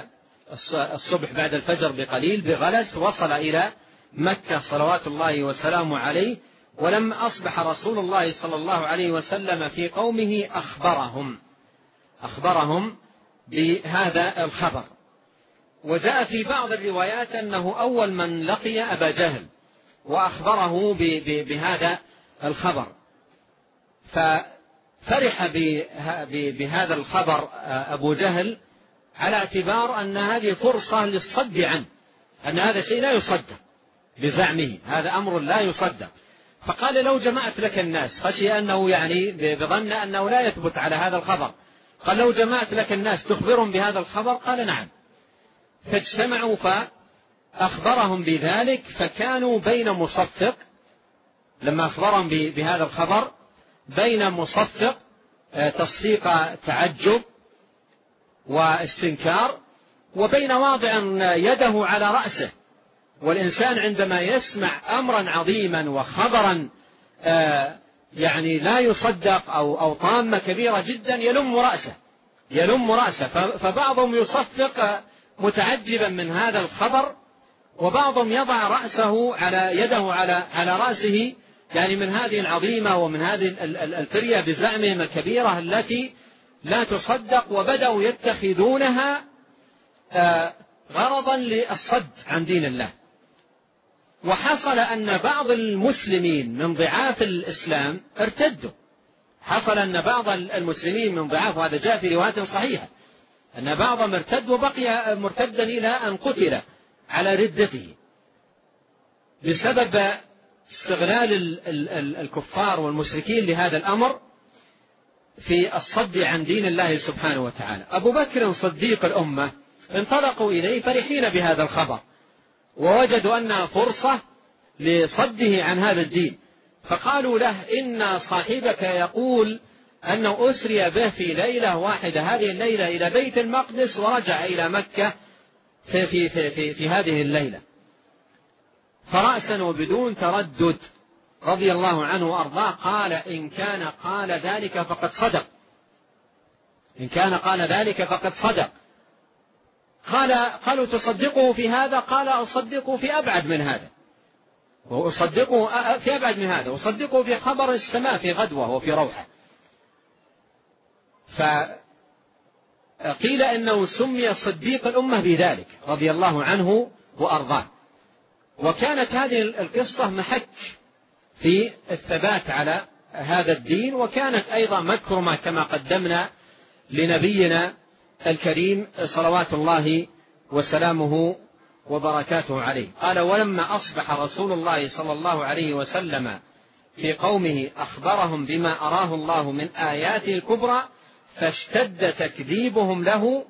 [SPEAKER 2] الصبح بعد الفجر بقليل بغلس، وصل إلى مكة صلوات الله وسلامه عليه. ولما أصبح رسول الله صلى الله عليه وسلم في قومه أخبرهم بهذا الخبر. وجاء في بعض الروايات أنه أول من لقي أبا جهل وأخبره بهذا الخبر، ففرح بهذا الخبر أبو جهل على اعتبار أن هذه فرصة للصد عنه، أن هذا شيء لا يصدق بزعمه، هذا أمر لا يصدق. فقال: لو جمعت لك الناس، خشي أنه يعني بظن أنه لا يثبت على هذا الخبر، قال: لو جمعت لك الناس تخبرهم بهذا الخبر؟ قال: نعم. فاجتمعوا فأخبرهم بذلك، فكانوا بين مصفق، لما أخبرهم بهذا الخبر بين مصفق تصفيق تعجب واستنكار، وبين واضع يده على رأسه. والإنسان عندما يسمع أمرا عظيما وخبرا يعني لا يصدق أو طامة كبيرة جدا يلم رأسه. فبعضهم يصفق متعجبا من هذا الخبر، وبعضهم يضع رأسه يده على رأسه، يعني من هذه العظيمة ومن هذه الفرية بزعمهم الكبيرة التي لا تصدق، وبدأوا يتخذونها غرضا للصد عن دين الله. وحصل أن بعض المسلمين من ضعاف الإسلام ارتدوا. حصل أن بعض المسلمين من ضعاف، وهذا جاء في رواية صحيحة، أن بعضهم ارتد وبقي مرتدا إلى أن قتل على ردته بسبب استغلال الكفار والمشركين لهذا الأمر في الصد عن دين الله سبحانه وتعالى. أبو بكر صديق الأمة انطلقوا إليه فرحين بهذا الخبر، ووجدوا أنها فرصة لصده عن هذا الدين، فقالوا له: إن صاحبك يقول أنه أسري به في ليلة واحدة، هذه الليلة إلى بيت المقدس ورجع إلى مكة في هذه الليلة. فرأسا وبدون تردد رضي الله عنه وأرضاه قال: إن كان قال ذلك فقد صدق، إن كان قال ذلك فقد صدق. قالوا: تصدقه في هذا؟ قال: أصدقه في أبعد من هذا، وأصدقه في أبعد من هذا، وأصدقه في خبر السماء في غدوة وفي روحة. فقيل إنه سمي صديق الأمة بذلك رضي الله عنه وأرضاه. وكانت هذه القصة محك في الثبات على هذا الدين، وكانت أيضا مكرمة كما قدمنا لنبينا الكريم صلوات الله وسلامه وبركاته عليه. قال: ولما أصبح رسول الله صلى الله عليه وسلم في قومه أخبرهم بما أراه الله من آياته الكبرى، فاشتد تكذيبهم له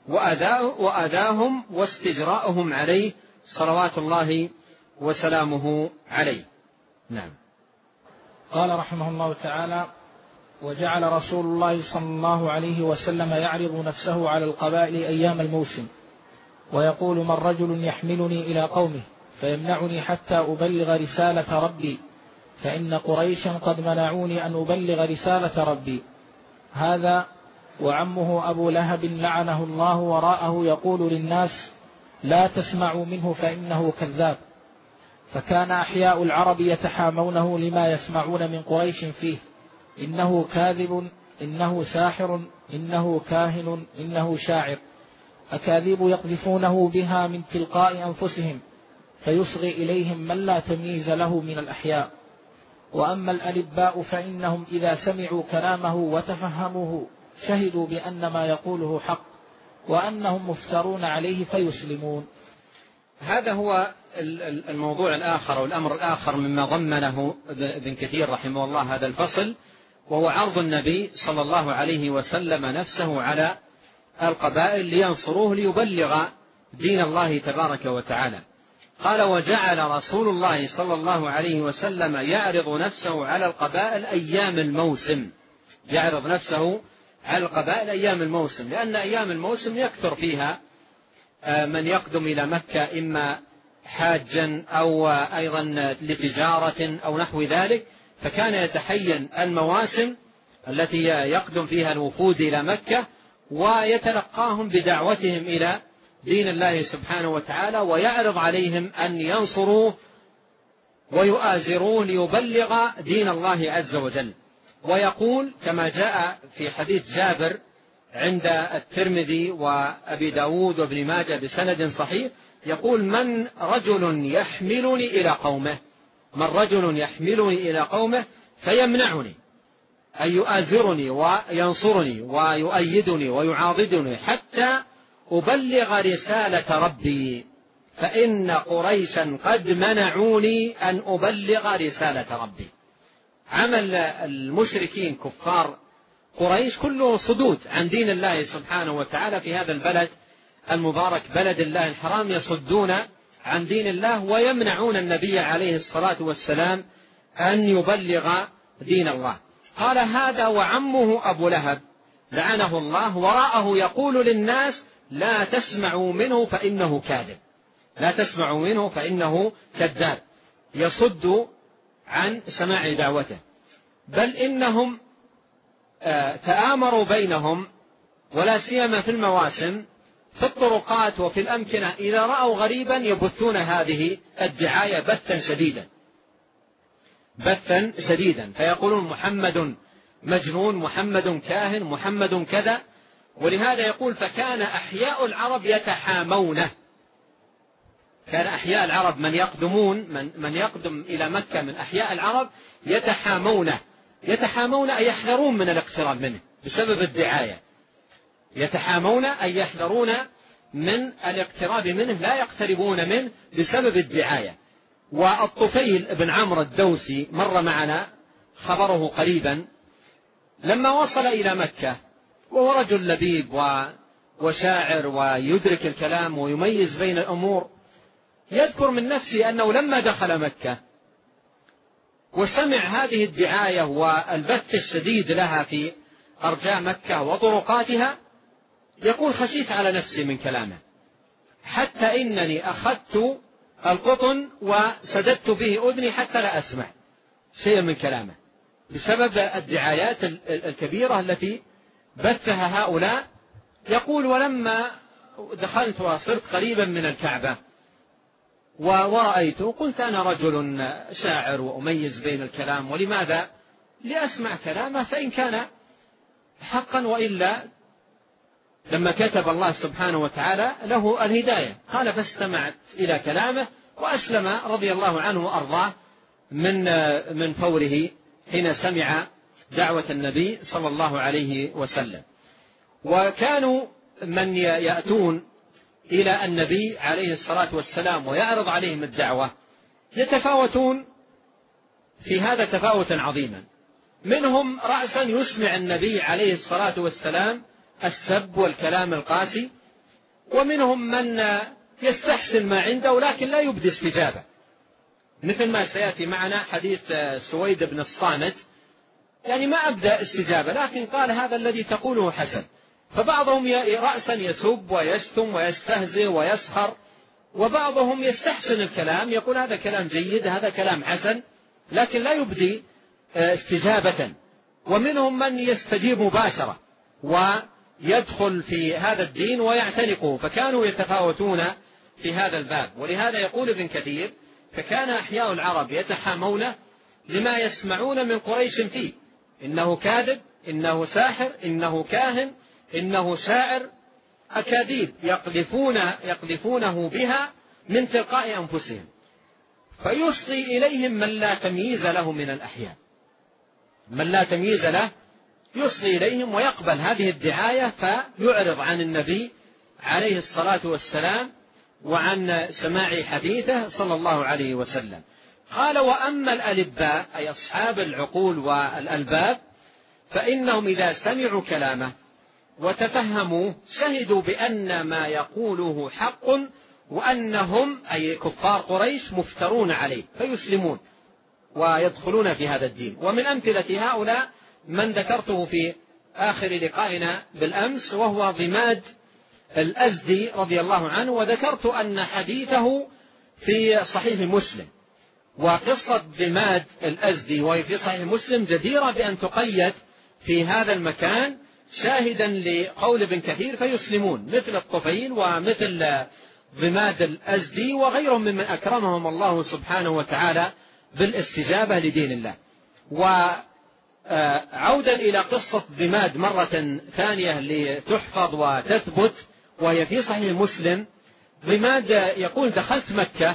[SPEAKER 2] وأذاهم واستجراءهم عليه صلوات الله وسلامه عليه. نعم.
[SPEAKER 1] قال رحمه الله تعالى: وجعل رسول الله صلى الله عليه وسلم يعرض نفسه على القبائل أيام الموسم، ويقول: من رجل يحملني إلى قومه فيمنعني حتى أبلغ رسالة ربي، فإن قريشا قد منعوني أن أبلغ رسالة ربي. هذا وعمه أبو لهب لعنه الله وراءه يقول للناس: لا تسمعوا منه فإنه كذاب. فكان أحياء العرب يتحامونه لما يسمعون من قريش فيه: إنه كاذب، إنه ساحر، إنه كاهن، إنه شاعر. أكاذيب يقذفونه بها من تلقاء أنفسهم، فيصغي إليهم من لا تمييز له من الأحياء. وأما الألباء فإنهم إذا سمعوا كلامه وتفهموه شهدوا بأن ما يقوله حق، وأنهم مفترون عليه فيسلمون.
[SPEAKER 2] هذا هو الموضوع الآخر والأمر الآخر مما ضمنه ابن كثير رحمه الله هذا الفصل، وهو عرض النبي صلى الله عليه وسلم نفسه على القبائل لينصروه ليبلغ دين الله تبارك وتعالى. قال: وجعل رسول الله صلى الله عليه وسلم يعرض نفسه على القبائل أيام الموسم، يعرض نفسه على القبائل أيام الموسم، لأن أيام الموسم يكثر فيها من يقدم إلى مكة إما حاجا أو أيضا لتجارة أو نحو ذلك، فكان يتحين المواسم التي يقدم فيها الوفود إلى مكة ويتلقاهم بدعوتهم إلى دين الله سبحانه وتعالى، ويعرض عليهم أن ينصروا ويؤازروا ليبلغ دين الله عز وجل. ويقول كما جاء في حديث جابر عند الترمذي وأبي داود وابن ماجه بسند صحيح، يقول: من رجل يحملني إلى قومه، من رجل يحملني إلى قومه فيمنعني، أن يؤازرني وينصرني ويؤيدني ويعاضدني حتى أبلغ رسالة ربي، فإن قريشا قد منعوني أن أبلغ رسالة ربي. عمل المشركين كفار قريش كله صدود عن دين الله سبحانه وتعالى في هذا البلد المبارك بلد الله الحرام، يصدون عن دين الله ويمنعون النبي عليه الصلاة والسلام أن يبلغ دين الله. قال: هذا وعمه أبو لهب لعنه الله وراءه يقول للناس: لا تسمعوا منه فإنه كاذب، لا تسمعوا منه فإنه كذاب، يصد عن سماع دعوته. بل إنهم تآمروا بينهم، ولا سيما في المواسم، في الطرقات وفي الأمكنة، إذا رأوا غريبا يبثون هذه الدعاية بثا شديدا، فيقولون: محمد مجنون، محمد كاهن، محمد كذا. ولهذا يقول: فكان أحياء العرب يتحامونه، كان أحياء العرب من يقدم إلى مكة من أحياء العرب يتحامون أن يحذرون من الاقتراب منه بسبب الدعاية، يتحامون أن يحذرون من الاقتراب منه، لا يقتربون منه بسبب الدعاية. والطفيل بن عمرو الدوسي مر معنا خبره قريبا، لما وصل إلى مكة وهو رجل لبيب وشاعر ويدرك الكلام ويميز بين الأمور، يذكر من نفسه أنه لما دخل مكة وسمع هذه الدعاية والبث الشديد لها في أرجاء مكة وطرقاتها، يقول خشيت على نفسي من كلامه، حتى إنني أخذت القطن وسددت به أذني حتى لا أسمع شيئا من كلامه، بسبب الدعايات الكبيرة التي بثها هؤلاء. يقول ولما دخلت وصرت قريبا من الكعبة ورأيته قلت أنا رجل شاعر وأميز بين الكلام، ولماذا لأسمع كلامه فإن كان حقا، وإلا لما كتب الله سبحانه وتعالى له الهداية. قال فاستمعت إلى كلامه وأسلم رضي الله عنه وأرضاه من فوره حين سمع دعوة النبي صلى الله عليه وسلم. وكانوا من يأتون إلى النبي عليه الصلاة والسلام ويعرض عليهم الدعوة يتفاوتون في هذا تفاوتا عظيما، منهم رأسا يسمع النبي عليه الصلاة والسلام السب والكلام القاسي، ومنهم من يستحسن ما عنده لكن لا يبدي استجابة، مثل ما سيأتي معنا حديث سويد بن الصامت، يعني ما أبدأ استجابة لكن قال هذا الذي تقوله حسن. فبعضهم رأسا يسب ويشتم ويستهزئ ويسخر، وبعضهم يستحسن الكلام يقول هذا كلام جيد هذا كلام حسن لكن لا يبدي استجابة، ومنهم من يستجيب مباشرة ويدخل في هذا الدين ويعتنقه، فكانوا يتفاوتون في هذا الباب. ولهذا يقول ابن كثير فكان أحياء العرب يتحامون لما يسمعون من قريش فيه، إنه كاذب، إنه ساحر، إنه كاهن، إنه شاعر، أكاذيب يقذفونه بها من تلقاء أنفسهم، فيصغي إليهم من لا تمييز له من الأحياء، من لا تمييز له يصغي إليهم ويقبل هذه الدعاية فيعرض عن النبي عليه الصلاة والسلام وعن سماع حديثه صلى الله عليه وسلم. قال وأما الألباء أي أصحاب العقول والألباب فإنهم إذا سمعوا كلامه وتفهموا شهدوا بأن ما يقوله حق، وأنهم أي كفار قريش مفترون عليه فيسلمون ويدخلون في هذا الدين. ومن أمثلة هؤلاء من ذكرته في آخر لقائنا بالأمس وهو ضماد الأزدي رضي الله عنه، وذكرت أن حديثه في صحيح مسلم، وقصة ضماد الأزدي وهي في صحيح مسلم جديرة بأن تقيد في هذا المكان شاهدا لقول ابن كثير فيسلمون، مثل الطفيل ومثل ضماد الأزدي وغيرهم ممن أكرمهم الله سبحانه وتعالى بالاستجابة لدين الله. وعودا إلى قصة ضماد مرة ثانية لتحفظ وتثبت وهي في صحيح مسلم، ضماد يقول دخلت مكة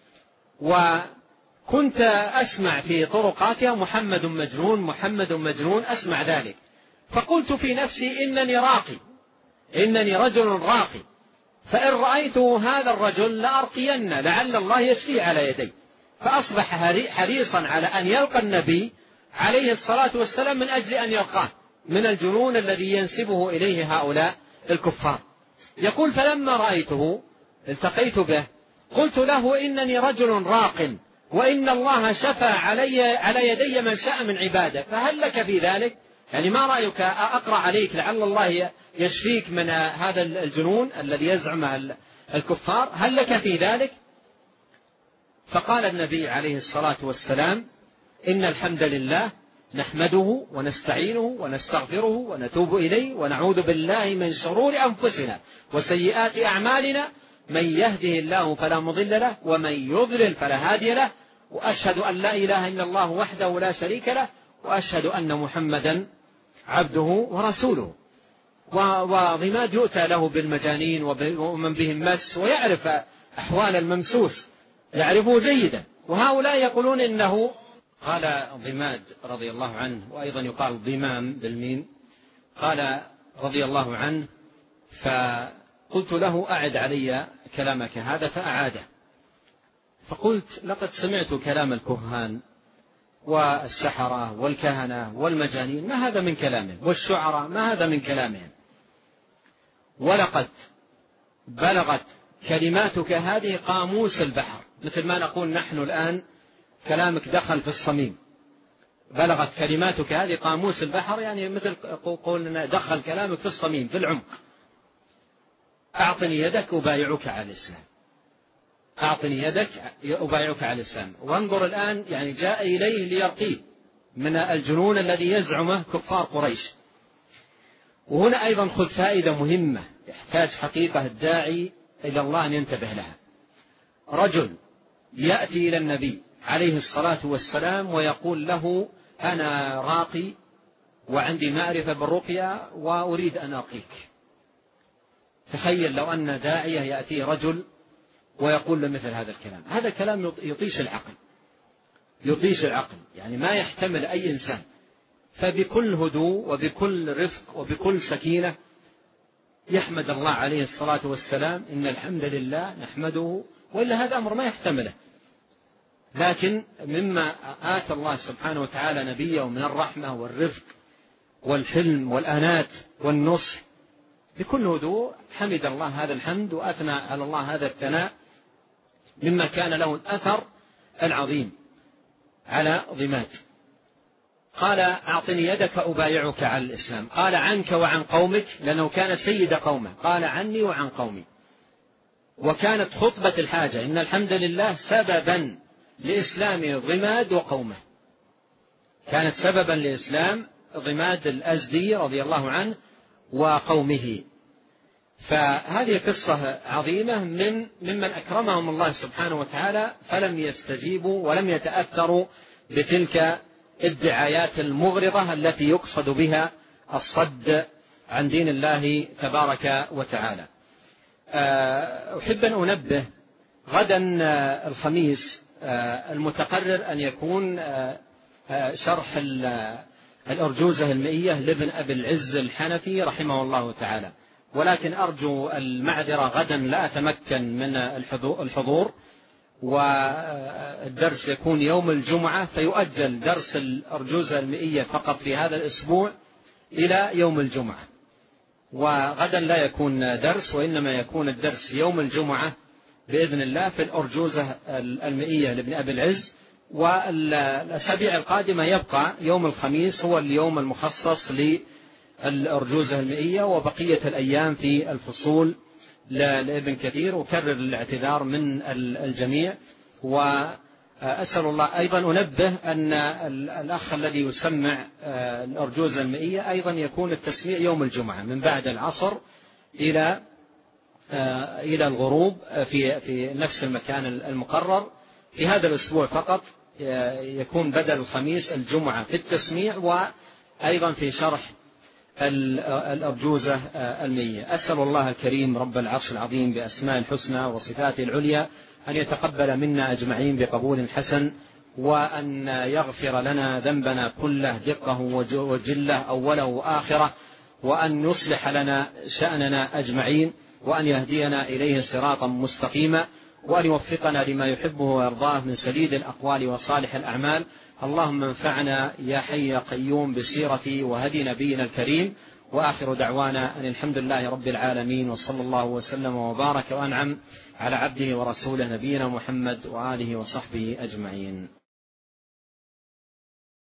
[SPEAKER 2] وكنت أسمع في طرقاتها محمد مجنون محمد مجنون، أسمع ذلك، فقلت في نفسي إنني رجل راقي، فإن رأيت هذا الرجل لأرقين لعل الله يشفيه على يدي، فأصبح حريصا على أن يلقى النبي عليه الصلاة والسلام من أجل أن يلقاه من الجنون الذي ينسبه إليه هؤلاء الكفار. يقول فلما رأيته التقيت به قلت له إنني رجل راق، وإن الله شفى على يدي من شاء من عباده، فهل لك في ذلك؟ يعني ما رأيك أقرأ عليك لعل الله يشفيك من هذا الجنون الذي يزعم الكفار، هل لك في ذلك؟ فقال النبي عليه الصلاة والسلام إن الحمد لله نحمده ونستعينه ونستغفره ونتوب إليه ونعوذ بالله من شرور أنفسنا وسيئات أعمالنا، من يهده الله فلا مضل له ومن يضلل فلا هادي له، وأشهد أن لا إله إلا الله وحده لا شريك له، وأشهد أن محمدا عبده ورسوله. وضماد يؤتى له بالمجانين ومن بهم مس ويعرف أحوال الممسوس يعرفه جيدا. وهؤلاء يقولون إنه قال ضماد رضي الله عنه، وأيضا يقال ضمام بالميم، قال رضي الله عنه: فقلت له: أعد علي كلامك هذا، فأعاده. فقلت: لقد سمعت كلام الكهان والسحرة والكهنة والمجانين، ما هذا من كلامهم، والشعراء ما هذا من كلامهم، ولقد بلغت كلماتك هذه قاموس البحر، مثل ما نقول نحن الآن كلامك دخل في الصميم. بلغت كلماتك هذه قاموس البحر، يعني مثل قولنا دخل كلامك في الصميم في العمق. أعطني يدك أبايعك على الإسلام، أعطني يدك أبايعك على الإسلام. وانظر الآن، يعني جاء إليه ليرقيه من الجنون الذي يزعمه كفار قريش. وهنا أيضا خذ فائدة مهمة يحتاج حقيقة الداعي إلى الله أن ينتبه لها. رجل يأتي إلى النبي عليه الصلاة والسلام ويقول له: أنا راقي وعندي معرفة بالرقية وأريد أن أرقيك. تخيل لو أن داعية يأتي رجل ويقول له مثل هذا الكلام. هذا الكلام يطيش العقل، يطيش العقل، يعني ما يحتمل أي إنسان. فبكل هدوء وبكل رفق وبكل سكينة يحمد الله عليه الصلاة والسلام: إن الحمد لله نحمده، وإلا هذا أمر ما يحتمله. لكن مما آتى الله سبحانه وتعالى نبيه من الرحمة والرفق والحلم والأنات والنصح، بكل هدوء حمد الله هذا الحمد وأثنى على الله هذا الثناء، مما كان له الأثر العظيم على ضماد. قال: أعطني يدك أبايعك على الإسلام. قال: عنك وعن قومك، لأنه كان سيد قومه. قال: عني وعن قومي. وكانت خطبة الحاجة إن الحمد لله سببا لإسلام ضماد وقومه، كانت سببا لإسلام ضماد الأزدي رضي الله عنه وقومه. فهذه قصة عظيمة ممن أكرمهم الله سبحانه وتعالى، فلم يستجيبوا ولم يتأثروا بتلك الدعايات المغرضة التي يقصد بها الصد عن دين الله تبارك وتعالى. أحب أن أنبه: غدا الخميس المتقرر أن يكون شرح الأرجوزة المئية لابن أبي العز الحنفي رحمه الله تعالى، ولكن أرجو المعذرة، غدا لا أتمكن من الحضور، والدرس يكون يوم الجمعة، فيؤجل درس الأرجوزة المئية فقط في هذا الأسبوع إلى يوم الجمعة. وغدا لا يكون درس، وإنما يكون الدرس يوم الجمعة بإذن الله في الأرجوزة المئية لابن أبي العز. والأسابيع القادمة يبقى يوم الخميس هو اليوم المخصص للأرجوزة المئية، وبقية الأيام في الفصول لابن كثير. أكرر الاعتذار من الجميع، وأسأل الله. أيضا أنبه أن الأخ الذي يسمع الأرجوزة المئية أيضا يكون التسميع يوم الجمعة من بعد العصر إلى الغروب في نفس المكان المقرر. في هذا الأسبوع فقط يكون بدل الخميس الجمعة في التسميع، وأيضا في شرح الأرجوزة المئية. أسأل الله الكريم رب العرش العظيم بأسماء الحسنى وصفاته العليا أن يتقبل منا أجمعين بقبول حسن، وأن يغفر لنا ذنبنا كله دقه وجله أوله وآخره، وأن يصلح لنا شأننا أجمعين، وأن يهدينا إليه صراطا مستقيما، وأن يوفقنا لما يحبه ويرضاه من سديد الأقوال وصالح الأعمال. اللهم انفعنا يا حي يا قيوم بسيرة وهدي نبينا الكريم. وآخر دعوانا أن الحمد لله رب العالمين، وصلى الله وسلم وبارك وأنعم على عبده ورسوله نبينا محمد وآله وصحبه أجمعين.